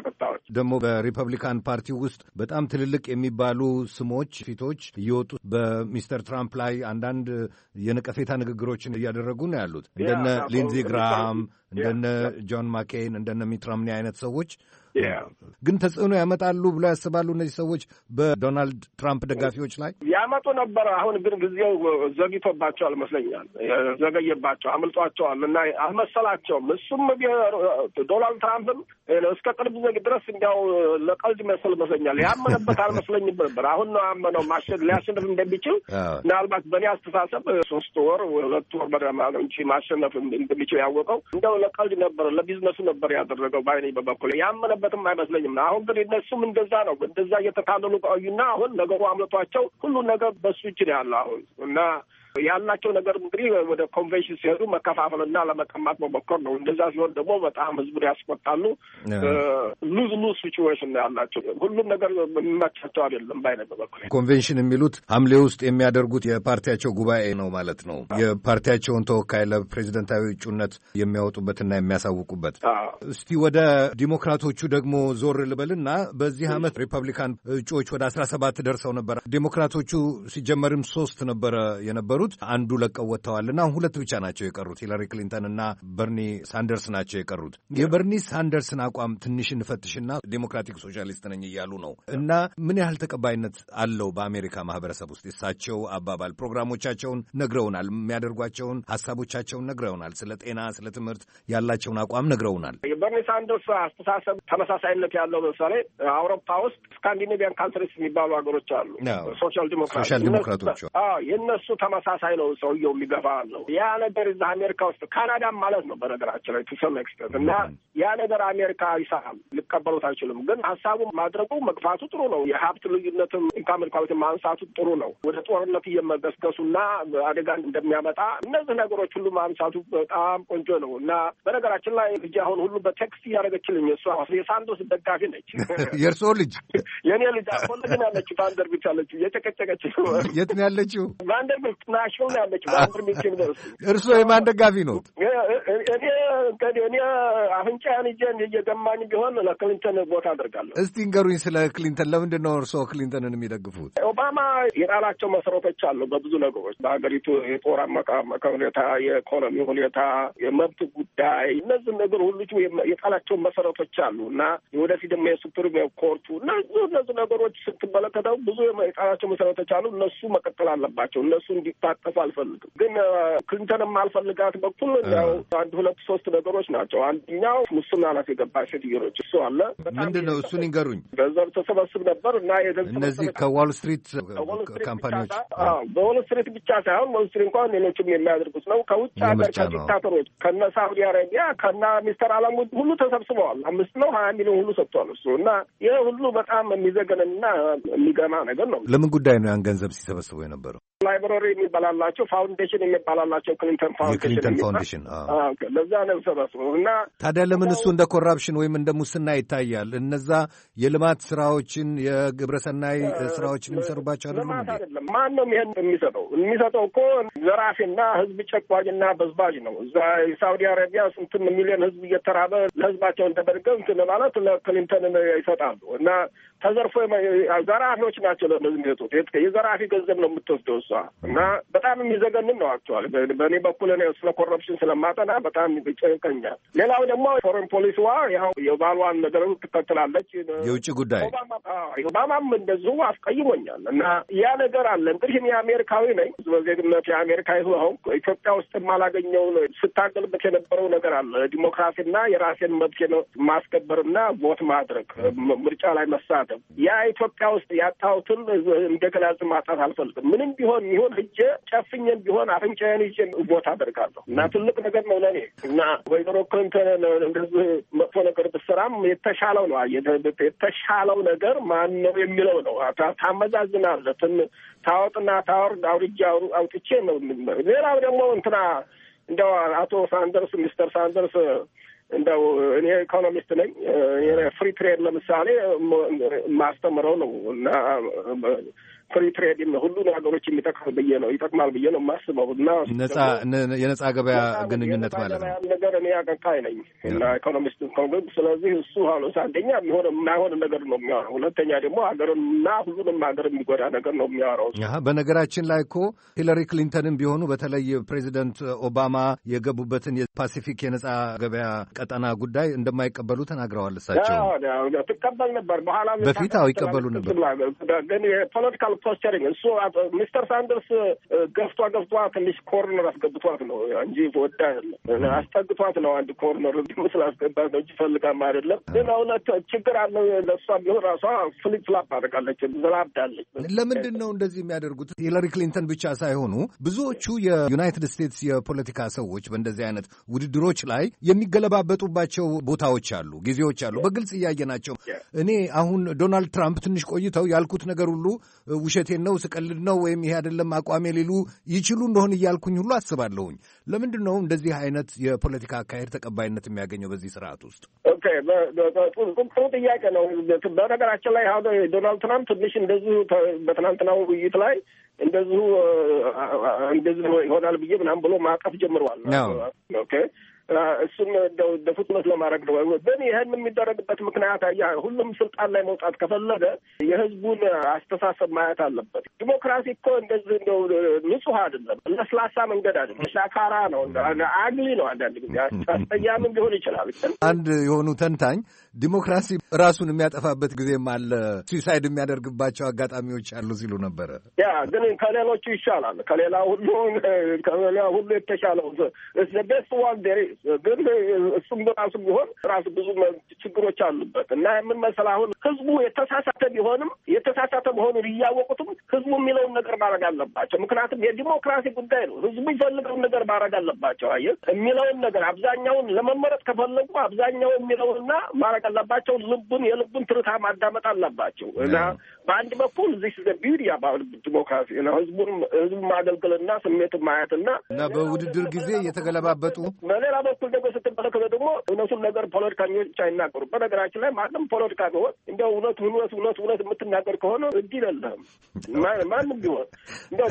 ተከታዮች። ደግሞ በሪፐብሊካን ፓርቲ ውስጥ በጣም ትልልቅ የሚባሉ ስሞች ፊቶች እየወጡ በሚስተር ትራምፕ ላይ አንዳንድ የነቀፌታ ንግግሮችን እያደረጉ ነው ያሉት። እንደነ ሊንዚ ግራሃም፣ እንደነ ጆን ማኬን፣ እንደነ ሚት ሮምኒ አይነት ሰዎች ግን ተጽዕኖ ያመጣሉ ብሎ ያስባሉ እነዚህ ሰዎች በዶናልድ ትራምፕ ደጋፊዎች ላይ? ያመጡ ነበር። አሁን ግን ጊዜው ዘግይቶባቸዋል ይመስለኛል። ዘገየባቸው፣ አምልጧቸዋል እና አልመሰላቸውም። እሱም ዶናልድ ትራምፕም እስከ ቅርብ ድረስ እንዲያው ለቀልድ መስል ይመስለኛል። ያመነበት አልመስለኝም ነበር። አሁን ነው ያመነው ሊያሸንፍ እንደሚችል። ምናልባት በእኔ አስተሳሰብ 3 ወር 2 ወር እንጂ ማሸነፍ እንደሚችል ያወቀው እንደው ለቀልድ ነበር፣ ለቢዝነሱ ነበር ያደረገው ባይኔ በበኩል ያመነበት አይመስለኝም። አሁን ግን እነሱም እንደዛ ነው። እንደዛ እየተታለሉ ቆዩና አሁን ነገሩ አምልጧቸው ሁሉ ነገር በሱ እጅ ነው ያለው አሁን እና ያላቸው ነገር እንግዲህ ወደ ኮንቬንሽን ሲሄዱ መከፋፈልና ለመቀማት መሞከር ነው። እንደዛ ሲሆን ደግሞ በጣም ህዝቡን ያስቆጣሉ። ሉዝ ሉዝ ሲቹዌሽን ነው ያላቸው። ሁሉም ነገር የሚመቻቸው አይደለም ባይነት በኩል ኮንቬንሽን የሚሉት ሐምሌ ውስጥ የሚያደርጉት የፓርቲያቸው ጉባኤ ነው ማለት ነው። የፓርቲያቸውን ተወካይ ለፕሬዚደንታዊ እጩነት የሚያወጡበትና የሚያሳውቁበት። እስቲ ወደ ዲሞክራቶቹ ደግሞ ዞር ልበልና በዚህ ዓመት ሪፐብሊካን እጩዎች ወደ 17 ደርሰው ነበር። ዲሞክራቶቹ ሲጀመርም 3 ነበረ የነበሩት። አንዱ ለቀው ወጥተዋልና አሁን 2 ብቻ ናቸው የቀሩት። ሂላሪ ክሊንተን እና በርኒ ሳንደርስ ናቸው የቀሩት። የበርኒ ሳንደርስን አቋም ትንሽ እንፈትሽና ዴሞክራቲክ ሶሻሊስት ነኝ እያሉ ነው እና ምን ያህል ተቀባይነት አለው በአሜሪካ ማህበረሰብ ውስጥ? የሳቸው አባባል ፕሮግራሞቻቸውን ነግረውናል፣ የሚያደርጓቸውን ሀሳቦቻቸውን ነግረውናል፣ ስለ ጤና፣ ስለ ትምህርት ያላቸውን አቋም ነግረውናል። የበርኒ ሳንደርስ አስተሳሰብ ተመሳሳይነት ያለው ለምሳሌ አውሮፓ ውስጥ ስካንዲኔቪያን ካንትሪስ የሚባሉ ሀገሮች አሉ፣ ሶሻል ዲሞክራቶች የእነሱ ተመሳሳይ ነው። ሰውየው የሚገፋ ነው። ያ ነገር እዛ አሜሪካ ውስጥ ካናዳም ማለት ነው በነገራችን ላይ ቱሰም ኤክስፐርት እና ያ ነገር አሜሪካ ይሰራል፣ ሊቀበሉት አይችሉም። ግን ሀሳቡን ማድረጉ መግፋቱ ጥሩ ነው። የሀብት ልዩነትም ኢንካም ኢኳሊቲ ማንሳቱ ጥሩ ነው። ወደ ጦርነት እየመገስገሱና አደጋ እንደሚያመጣ እነዚህ ነገሮች ሁሉ ማንሳቱ በጣም ቆንጆ ነው እና በነገራችን ላይ ልጅ አሁን ሁሉ በቴክስት እያደረገችልኝ እሷ የሳንዶስ ደጋፊ ነች። የእርስዎ ልጅ? የእኔ ልጅ አሁን ያለችው ቫንደርቢልት ያለችው እየጨቀጨቀች ነው። የት ነው ያለችው? ቫንደርቢልት ናሽቪል ነው ያለችው። ቫንደርቢልት ዩኒቨርሲቲ። እርስዎ የማን ደጋፊ ነው? እኔ አፍንጫዬን ይዤን እየገማኝ ቢሆን ለክሊንተን ቦታ አደርጋለሁ። እስቲ ንገሩኝ ስለ ክሊንተን። ለምንድን ነው እርስዎ ክሊንተንን የሚደግፉት? ኦባማ የጣላቸው መሰረቶች አሉ በብዙ ነገሮች፣ በሀገሪቱ የጦር አመቃመቀ ሁኔታ፣ የኢኮኖሚ ሁኔታ፣ የመብት ጉዳይ፣ እነዚህ ነገር ሁሉ የጣላቸው መሰረቶች አሉ እና ወደፊት ደግሞ የሱፕሪም ኮርቱ እነዚህ ነገሮች ስትመለከተው ብዙ የጣላቸው መሰረቶች አሉ። እነሱ መቀጠል አለባቸው። እነሱ እንዲታጠፉ አልፈልግም። ግን ክሊንተንም አልፈልጋት በኩል ያው 1 2 3 ነገሮች ናቸው። አንደኛው ሙስና ናት የገባች ሴትዮች እሱ አለ። ምንድን ነው እሱን ይንገሩኝ። ገንዘብ ተሰበስብ ነበር እና የገንዘብ እነዚህ ከዋል ስትሪት ካምፓኒዎች በዋል ስትሪት ብቻ ሳይሆን ዋል ስትሪት እንኳን ሌሎችም የሚያደርጉት ነው። ከውጭ ሀገር ከዲክታተሮች ከነ ሳውዲ አረቢያ ከነ ሚስተር አላሙድ ሁሉ ተሰብስበዋል። 5 ነው 20 ሚሊዮን ሁሉ ሰጥቷል እሱ እና ይህ ሁሉ በጣም የሚዘገንና የሚገማ ነገር ነው። ለምን ጉዳይ ነው ያን ገንዘብ ሲሰበስቡ የነበረው? ላይብራሪ የሚባላላቸው ፋውንዴሽን የሚባላላቸው ክሊንተን ፋውንዴሽን ለዛ ነው ሰበስበው እና ታዲያ ለምን እሱ እንደ ኮራፕሽን ወይም እንደ ሙስና ይታያል? እነዛ የልማት ስራዎችን የግብረሰናይ ስራዎችን የሚሰሩባቸው አይደለም። ማን ነው ይሄን የሚሰጠው? የሚሰጠው እኮ ዘራፊና ህዝብ ጨቋኝና በዝባዥ ነው። እዛ የሳውዲ አረቢያ ስንትን ሚሊዮን ህዝብ እየተራበ ለህዝባቸው እንደበድገው እንትን ማለት ለክሊንተን ይሰጣሉ እና ተዘርፎ ዘራፊዎች ናቸው ለነዚህ የሚሰጡት። የዘራፊ ገንዘብ ነው የምትወስደው እሷ እና በጣም የሚዘገንን ነው። አክቹዋሊ በእኔ በኩል እኔ ስለ ኮረፕሽን ስለማጠና በጣም ይጨንቀኛል። ሌላው ደግሞ ፎሬን ፖሊሲዋ ያው የባሏን ነገር ትከተላለች። የውጭ ጉዳይ ኦባማም እንደዚሁ አስቀይሞኛል እና ያ ነገር አለ። እንግዲህ እኔ አሜሪካዊ ነኝ፣ በዜግነት የአሜሪካ ይሁን ኢትዮጵያ ውስጥ የማላገኘውን ስታገልበት የነበረው ነገር አለ። ዲሞክራሲና የራሴን መብት ማስከበርና ቮት ማድረግ፣ ምርጫ ላይ መሳተፍ። ያ ኢትዮጵያ ውስጥ ያጣሁትን እንደገና ማጣት አልፈልግም። ምንም ቢሆን ይሁን ሂጄ ጨፍኜን ቢሆን አፍንጫዬን ይዤ ቮት አደርጋለሁ እና ትልቅ ነገር ነው ለእኔ እና ወይዘሮ ክሊንተን እንደዚህ መጥፎ ነገር ብትሰራም የተሻለው ነው የተሻለው ነገር ማን ነው የሚለው ነው። ታመዛዝናለህ ታወጥና ታወርድ አውጥቼ ነው። ሌላው ደግሞ እንትና እንደው አቶ ሳንደርስ ሚስተር ሳንደርስ እንደው እኔ ኢኮኖሚስት ነኝ። ፍሪ ትሬድ ለምሳሌ ማስተምረው ነው እና ፍሪ ትሬድ ሁሉን ሀገሮች ይጠቅማል ብዬ ነው የማስበው እና የነጻ ገበያ ግንኙነት ማለት ነው ነገር እኔ አቀንቃኝ ነኝ እና ኢኮኖሚስት ኮንግረስ። ስለዚህ እሱ አንደኛ የማይሆን ነገር ነው የሚያወራው፣ ሁለተኛ ደግሞ ሀገርና ሁሉንም ሀገር የሚጎዳ ነገር ነው የሚያወራው። በነገራችን ላይ እኮ ሂለሪ ክሊንተንም ቢሆኑ በተለይ ፕሬዚደንት ኦባማ የገቡበትን የፓሲፊክ የነጻ ገበያ ቀጠና ጉዳይ እንደማይቀበሉ ተናግረዋል። እሳቸው ትቀበል ነበር በኋላ በፊት ይቀበሉ ነበር፣ ግን የፖለቲካል ፖስቸሪንግ እሱ ሚስተር ሳንደርስ ገፍቷ ትንሽ ኮርነር አስገብቷት ነው እንጂ ወዳ አይደለም፣ አስጠግቷት ነው አንድ ኮርነር ምስል አስገባት ነው እንጂ ፈልጋም አይደለም። ግን እውነት ችግር አለው ለእሷ ቢሆን ራሷ ፍሊፕ ፍላፕ አድርጋለች፣ ዘላብዳለች። ለምንድን ነው እንደዚህ የሚያደርጉት? ሂለሪ ክሊንተን ብቻ ሳይሆኑ ብዙዎቹ የዩናይትድ ስቴትስ የፖለቲካ ሰዎች በእንደዚህ አይነት ውድድሮች ላይ የሚገለባበጡባቸው ቦታዎች አሉ፣ ጊዜዎች አሉ፣ በግልጽ እያየናቸው። እኔ አሁን ዶናልድ ትራምፕ ትንሽ ቆይተው ያልኩት ነገር ሁሉ ውሸቴን ነው ስቀልድ ነው ወይም ይሄ አይደለም አቋሜ ሊሉ ይችሉ እንደሆን እያልኩኝ ሁሉ አስባለሁኝ። ለምንድን ነው እንደዚህ አይነት የፖለቲካ አካሄድ ተቀባይነት የሚያገኘው በዚህ ስርዓት ውስጥ? ኦኬ፣ ጥሩ ጥያቄ ነው። በነገራችን ላይ ዶናልድ ትራምፕ ትንሽ እንደዚሁ በትናንትናው ውይይት ላይ እንደዚሁ ይሆናል ብዬ ምናምን ብሎ ማዕቀፍ ጀምረዋል። ኦኬ፣ እሱም እንደው ፍጥነት ለማድረግ ነው። ግን ይህን የሚደረግበት ምክንያት ሁሉም ስልጣን ላይ መውጣት ከፈለገ የህዝቡን አስተሳሰብ ማየት አለበት። ዲሞክራሲ እኮ እንደዚህ እንደው ንጹህ አይደለም፣ ለስላሳ መንገድ አይደለም፣ ሻካራ ነው፣ አግሊ ነው። አንዳንድ ጊዜ አስጠያምም ሊሆን ይችላል። አንድ የሆኑ ተንታኝ ዲሞክራሲ ራሱን የሚያጠፋበት ጊዜም አለ፣ ሱሳይድ የሚያደርግባቸው አጋጣሚዎች አሉ ሲሉ ነበረ። ያ ግን ከሌሎቹ ይሻላል፣ ከሌላ ሁሉ የተሻለው ቤስት ዋን ዴር ግን እሱም በራሱ ቢሆን ራሱ ብዙ ችግሮች አሉበት እና የምን መሰለህ አሁን ህዝቡ የተሳሳተ ቢሆንም የተሳሳተ መሆኑን እያወቁትም ህዝቡ የሚለውን ነገር ማድረግ አለባቸው። ምክንያቱም የዲሞክራሲ ጉዳይ ነው። ህዝቡ ይፈልገውን ነገር ማድረግ አለባቸው። አየህ የሚለውን ነገር አብዛኛውን ለመመረጥ ከፈለጉ አብዛኛው የሚለውንና ማድረግ አለባቸው። የልቡን ትርታ ማዳመጥ አለባቸው እና በአንድ በኩል ዚስ ዘ ቢዩቲ አባውት ዲሞክራሲ ነው ህዝቡን ማገልገልና ስሜቱን ማየትና እና በውድድር ጊዜ የተገለባበጡ በሌላ በኩል ደግሞ ስትመለከተ ደግሞ እውነቱን ነገር ፖለቲከኞች አይናገሩም። በነገራችን ላይ ማንም ፖለቲካ ቢሆን እንደው እውነት የምትናገር ከሆነ እድል የለህም። ማንም ቢሆን እንደው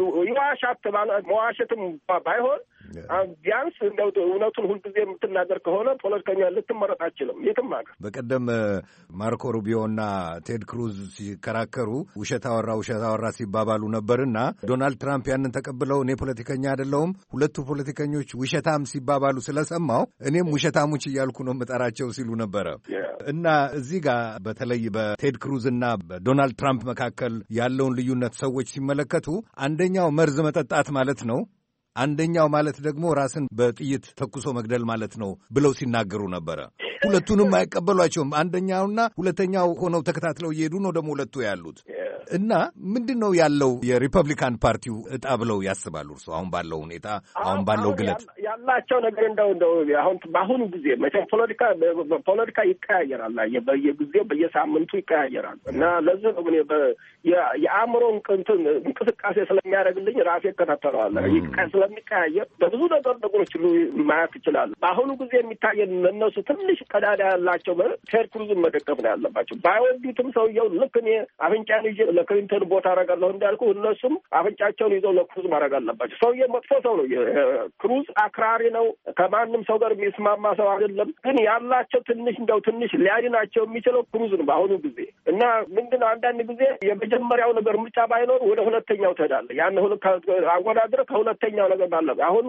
መዋሸትም ባይሆን ቢያንስ እንደው እውነቱን ሁልጊዜ የምትናገር ከሆነ ፖለቲከኛ ልትመረጥ አችልም የትም ሀገር። በቀደም ማርኮ ሩቢዮና ቴድ ክሩዝ ሲከራከሩ ውሸት አወራ ሲባባሉ ነበርና ዶናልድ ትራምፕ ያንን ተቀብለው እኔ ፖለቲከኛ አይደለሁም ሁለቱ ፖለቲከኞች ውሸታም ሲባባሉ ስለሰማው እኔም ውሸታሞች እያልኩ ነው የምጠራቸው ሲሉ ነበረ። እና እዚህ ጋር በተለይ በቴድ ክሩዝ እና በዶናልድ ትራምፕ መካከል ያለውን ልዩነት ሰዎች ሲመለከቱ አንደኛው መርዝ መጠጣት ማለት ነው፣ አንደኛው ማለት ደግሞ ራስን በጥይት ተኩሶ መግደል ማለት ነው ብለው ሲናገሩ ነበረ። ሁለቱንም አይቀበሏቸውም። አንደኛውና ሁለተኛው ሆነው ተከታትለው እየሄዱ ነው ደግሞ ሁለቱ ያሉት። እና ምንድን ነው ያለው የሪፐብሊካን ፓርቲው እጣ ብለው ያስባሉ እርሱ አሁን ባለው ሁኔታ አሁን ባለው ግለት ያላቸው ነገር እንደው አሁን በአሁኑ ጊዜ መቼም ፖለቲካ ይቀያየራል፣ በየጊዜው በየሳምንቱ ይቀያየራል እና ለዚህ ነው እኔ የአእምሮ እንቅስቃሴ ስለሚያደርግልኝ ራሴ እከታተለዋለሁ። ስለሚቀያየር በብዙ ነገሮች ሁሉ ማየት ይችላል። በአሁኑ ጊዜ የሚታየን እነሱ ትንሽ ቀዳዳ ያላቸው ቴድ ክሩዝን መደገፍ ነው ያለባቸው። ባይወዱትም ሰውየው ልክ እኔ አፍንጫን ይዤ ለክሊንተን ቦታ አደርጋለሁ እንዳልኩ እነሱም አፍንጫቸውን ይዘው ለክሩዝ ማድረግ አለባቸው። ሰውዬ መጥፎ ሰው ነው። ክሩዝ አክራሪ ነው። ከማንም ሰው ጋር የሚስማማ ሰው አይደለም። ግን ያላቸው ትንሽ ሊያድናቸው የሚችለው ክሩዝ ነው በአሁኑ ጊዜ እና ምንድነው አንዳንድ ጊዜ የመጀመሪያው ነገር ምርጫ ባይኖር ወደ ሁለተኛው ትሄዳለህ። ያን አወዳድረህ ከሁለተኛው ነገር ባለ አሁን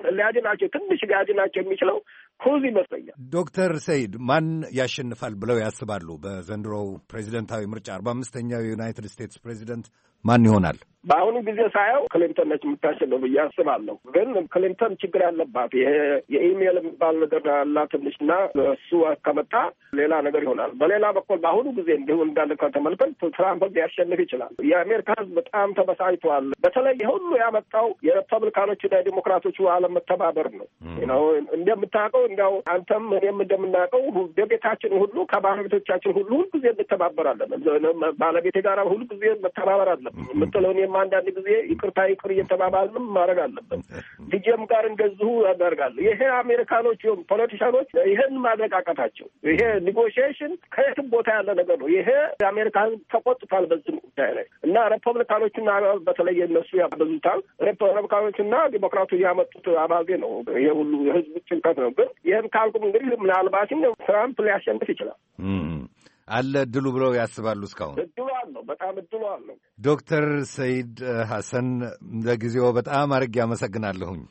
ሊያድናቸው የሚችለው ክሩዝ ይመስለኛል። ዶክተር ሰይድ ማን ያሸንፋል ብለው ያስባሉ? በዘንድሮው ፕሬዚደንታዊ ምርጫ 45ኛው የዩናይትድ ስቴትስ ፕሬዚደንት ማን ይሆናል? በአሁኑ ጊዜ ሳየው ክሊንተን ነች የምታሸንፈው ብዬ አስባለሁ። ግን ክሊንተን ችግር ያለባት ይሄ የኢሜይል የሚባል ነገር ያላት ትንሽና እሱ ከመጣ ሌላ ነገር ይሆናል። በሌላ በኩል በአሁኑ ጊዜ እንዲሁ እንዳለ ከተመልከት ትራምፕ ሊያሸንፍ ይችላል። የአሜሪካ ሕዝብ በጣም ተበሳጭቷል። በተለይ ሁሉ ያመጣው የሪፐብሊካኖችና የዲሞክራቶቹ አለመተባበር ነው። እንደምታውቀው እንዲያው አንተም እኔም እንደምናውቀው በቤታችን ሁሉ ከባለቤቶቻችን ሁሉ ሁልጊዜ እንተባበራለን። ባለቤቴ ጋር ሁልጊዜ መተባበር አለብን የምትለውን እኛም አንዳንድ ጊዜ ይቅር እየተባባልንም ማድረግ አለብን። ዲጄም ጋር እንደዚሁ ያደርጋሉ። ይሄ አሜሪካኖች ፖለቲሻኖች ይህን ማድረግ አቃታቸው። ይሄ ኔጎሽዬሽን ከየትም ቦታ ያለ ነገር ነው። ይሄ አሜሪካን ተቆጥቷል በዚህ ጉዳይ ላይ እና ሪፐብሊካኖችና በተለይ እነሱ ያበዙታል። ሪፐብሊካኖችና ዲሞክራቶች ያመጡት አባዜ ነው። ይሄ ሁሉ የህዝብ ጭንቀት ነው። ግን ይህን ካልኩም እንግዲህ ምናልባትም ትራምፕ ሊያሸንፍ ይችላል አለ እድሉ ብለው ያስባሉ? እስካሁን እድሉ አለው፣ በጣም እድሉ አለው። ዶክተር ሰይድ ሐሰን ለጊዜው በጣም አድርጌ አመሰግናለሁኝ።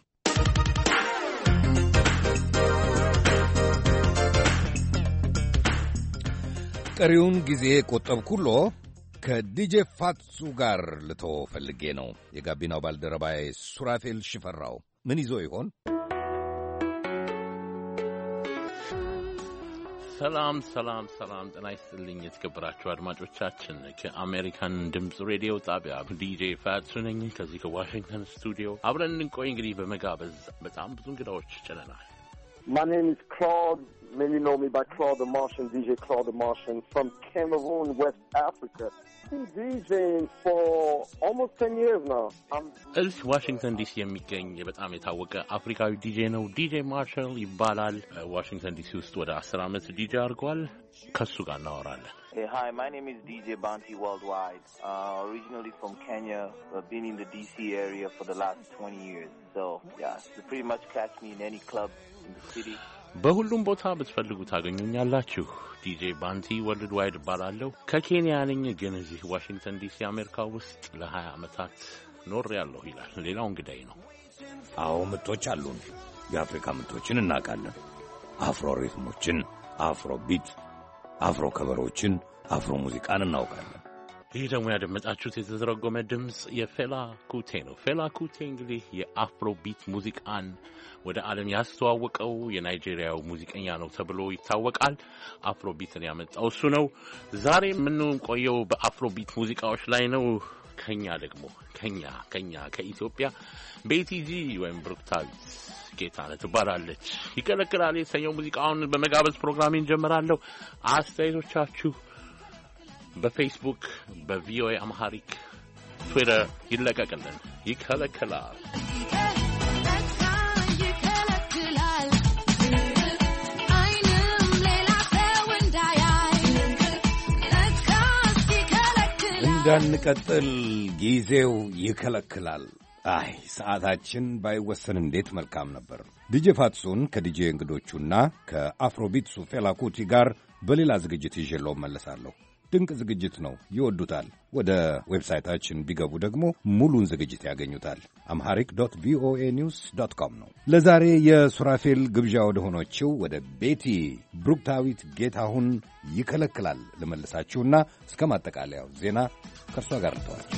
ቀሪውን ጊዜ ቆጠብኩሎ ከዲጄ ፋትሱ ጋር ልተው ፈልጌ ነው። የጋቢናው ባልደረባዬ ሱራፌል ሽፈራው ምን ይዞ ይሆን? ሰላም ሰላም ሰላም፣ ጤና ይስጥልኝ የተከበራችሁ አድማጮቻችን። ከአሜሪካን ድምፅ ሬዲዮ ጣቢያ ዲጄ ፋትሱ ነኝ ከዚህ ከዋሽንግተን ስቱዲዮ። አብረን እንቆይ እንግዲህ በመጋበዝ በጣም ብዙ እንግዳዎች ጭነናል። My name is Claude. Many know me by Claude the Martian, DJ Claude the Martian from Cameroon, West Africa. I've been DJing for almost 10 years now. እዚህ ዋሽንግተን ዲሲ የሚገኝ በጣም የታወቀ አፍሪካዊ ዲጄ ነው። ዲጄ ማርሻል ይባላል። ዋሽንግተን ዲሲ ውስጥ ወደ 10 ዓመት ዲጄ አድርጓል። ከሱ ጋር እናወራለን። Hey, hi, my name is DJ Banti Worldwide. Originally from Kenya. I've been in the DC area for the last 20 years. So, yeah, you pretty much catch me in any club in the city. በሁሉም ቦታ ብትፈልጉ ታገኙኛላችሁ። ዲጄ ባንቲ ወርልድ ዋይድ እባላለሁ። ከኬንያ ነኝ፣ ግን እዚህ ዋሽንግተን ዲሲ አሜሪካ ውስጥ ለ20 ዓመታት ኖሬያለሁ ይላል። ሌላው እንግዳይ ነው። አዎ ምቶች አሉን። የአፍሪካ ምቶችን እናውቃለን። አፍሮ ሪትሞችን፣ አፍሮ ቢት፣ አፍሮ ከበሮችን፣ አፍሮ ሙዚቃን እናውቃለን። ይህ ደግሞ ያደመጣችሁት የተተረጎመ ድምጽ የፌላ ኩቴ ነው። ፌላ ኩቴ እንግዲህ የአፍሮ ቢት ሙዚቃን ወደ ዓለም ያስተዋወቀው የናይጄሪያው ሙዚቀኛ ነው ተብሎ ይታወቃል። አፍሮ ቢትን ያመጣው እሱ ነው። ዛሬ የምንቆየው በአፍሮ ቢት ሙዚቃዎች ላይ ነው። ከኛ ደግሞ ከኛ ከኢትዮጵያ ቤቲጂ ወይም ብሩክታዊት ጌታነህ ትባላለች። ይከለክላል የተሰኘው ሙዚቃውን በመጋበዝ ፕሮግራሜን ጀምራለሁ። አስተያየቶቻችሁ በፌስቡክ በቪኦኤ አምሃሪክ ትዊተር ይለቀቅልን። ይከለክላል እንዳንቀጥል ጊዜው ይከለክላል። አይ ሰዓታችን ባይወሰን እንዴት መልካም ነበር። ዲጄ ፋትሱን ከዲጄ እንግዶቹና ከአፍሮቢትሱ ፌላ ኩቲ ጋር በሌላ ዝግጅት ይዤለው መለሳለሁ። ድንቅ ዝግጅት ነው፣ ይወዱታል። ወደ ዌብሳይታችን ቢገቡ ደግሞ ሙሉን ዝግጅት ያገኙታል። amharic.voanews.com ነው። ለዛሬ የሱራፌል ግብዣ ወደ ሆኖችው ወደ ቤቲ ብሩክታዊት ጌታሁን ይከለክላል ልመልሳችሁና እስከ ማጠቃለያው ዜና ከእርሷ ጋር ተዋችሁ።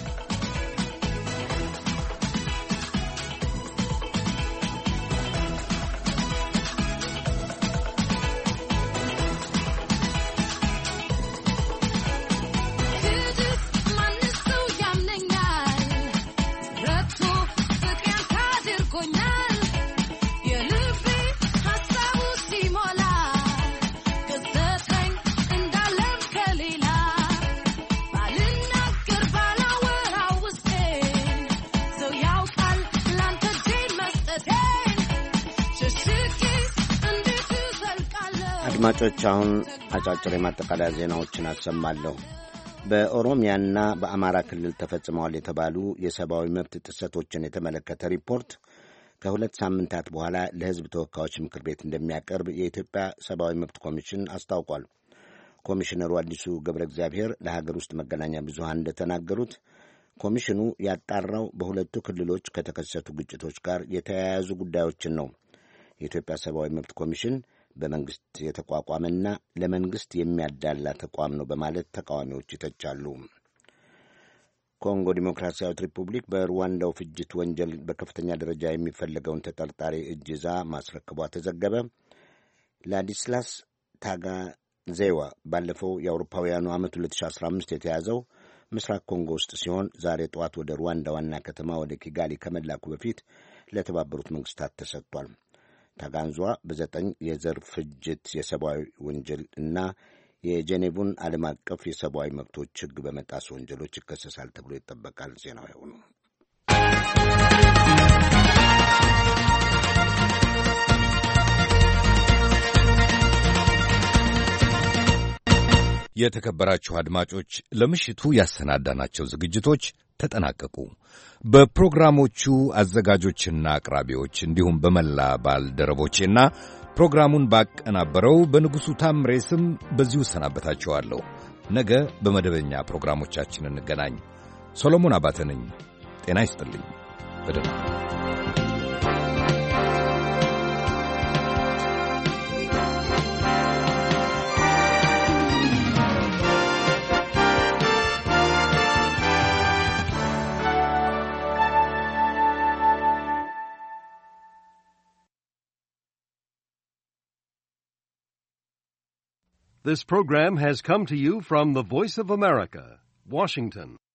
አድማጮች አሁን አጫጭር የማጠቃለያ ዜናዎችን አሰማለሁ። በኦሮሚያና በአማራ ክልል ተፈጽመዋል የተባሉ የሰብአዊ መብት ጥሰቶችን የተመለከተ ሪፖርት ከሁለት ሳምንታት በኋላ ለሕዝብ ተወካዮች ምክር ቤት እንደሚያቀርብ የኢትዮጵያ ሰብአዊ መብት ኮሚሽን አስታውቋል። ኮሚሽነሩ አዲሱ ገብረ እግዚአብሔር ለሀገር ውስጥ መገናኛ ብዙሃን እንደተናገሩት ኮሚሽኑ ያጣራው በሁለቱ ክልሎች ከተከሰቱ ግጭቶች ጋር የተያያዙ ጉዳዮችን ነው። የኢትዮጵያ ሰብአዊ መብት ኮሚሽን በመንግስት የተቋቋመና ለመንግስት የሚያዳላ ተቋም ነው በማለት ተቃዋሚዎች ይተቻሉ። ኮንጎ ዲሞክራሲያዊት ሪፑብሊክ በሩዋንዳው ፍጅት ወንጀል በከፍተኛ ደረጃ የሚፈለገውን ተጠርጣሪ እጅ ይዛ ማስረከቧ ተዘገበ። ላዲስላስ ታጋዜዋ ባለፈው የአውሮፓውያኑ ዓመት 2015 የተያዘው ምስራቅ ኮንጎ ውስጥ ሲሆን ዛሬ ጠዋት ወደ ሩዋንዳ ዋና ከተማ ወደ ኪጋሊ ከመላኩ በፊት ለተባበሩት መንግስታት ተሰጥቷል። ታጋንዟ በ9 የዘር ፍጅት የሰብአዊ ወንጀል እና የጄኔቭን ዓለም አቀፍ የሰብአዊ መብቶች ሕግ በመጣስ ወንጀሎች ይከሰሳል ተብሎ ይጠበቃል። ዜናው ያው ነው። የተከበራችሁ አድማጮች ለምሽቱ ያሰናዳናቸው ዝግጅቶች ተጠናቀቁ። በፕሮግራሞቹ አዘጋጆችና አቅራቢዎች እንዲሁም በመላ ባልደረቦቼና ፕሮግራሙን ባቀናበረው በንጉሡ ታምሬ ስም በዚሁ ሰናበታችኋለሁ። ነገ በመደበኛ ፕሮግራሞቻችን እንገናኝ። ሰሎሞን አባተ ነኝ። ጤና ይስጥልኝ። በደህና This program has come to you from the Voice of America, Washington.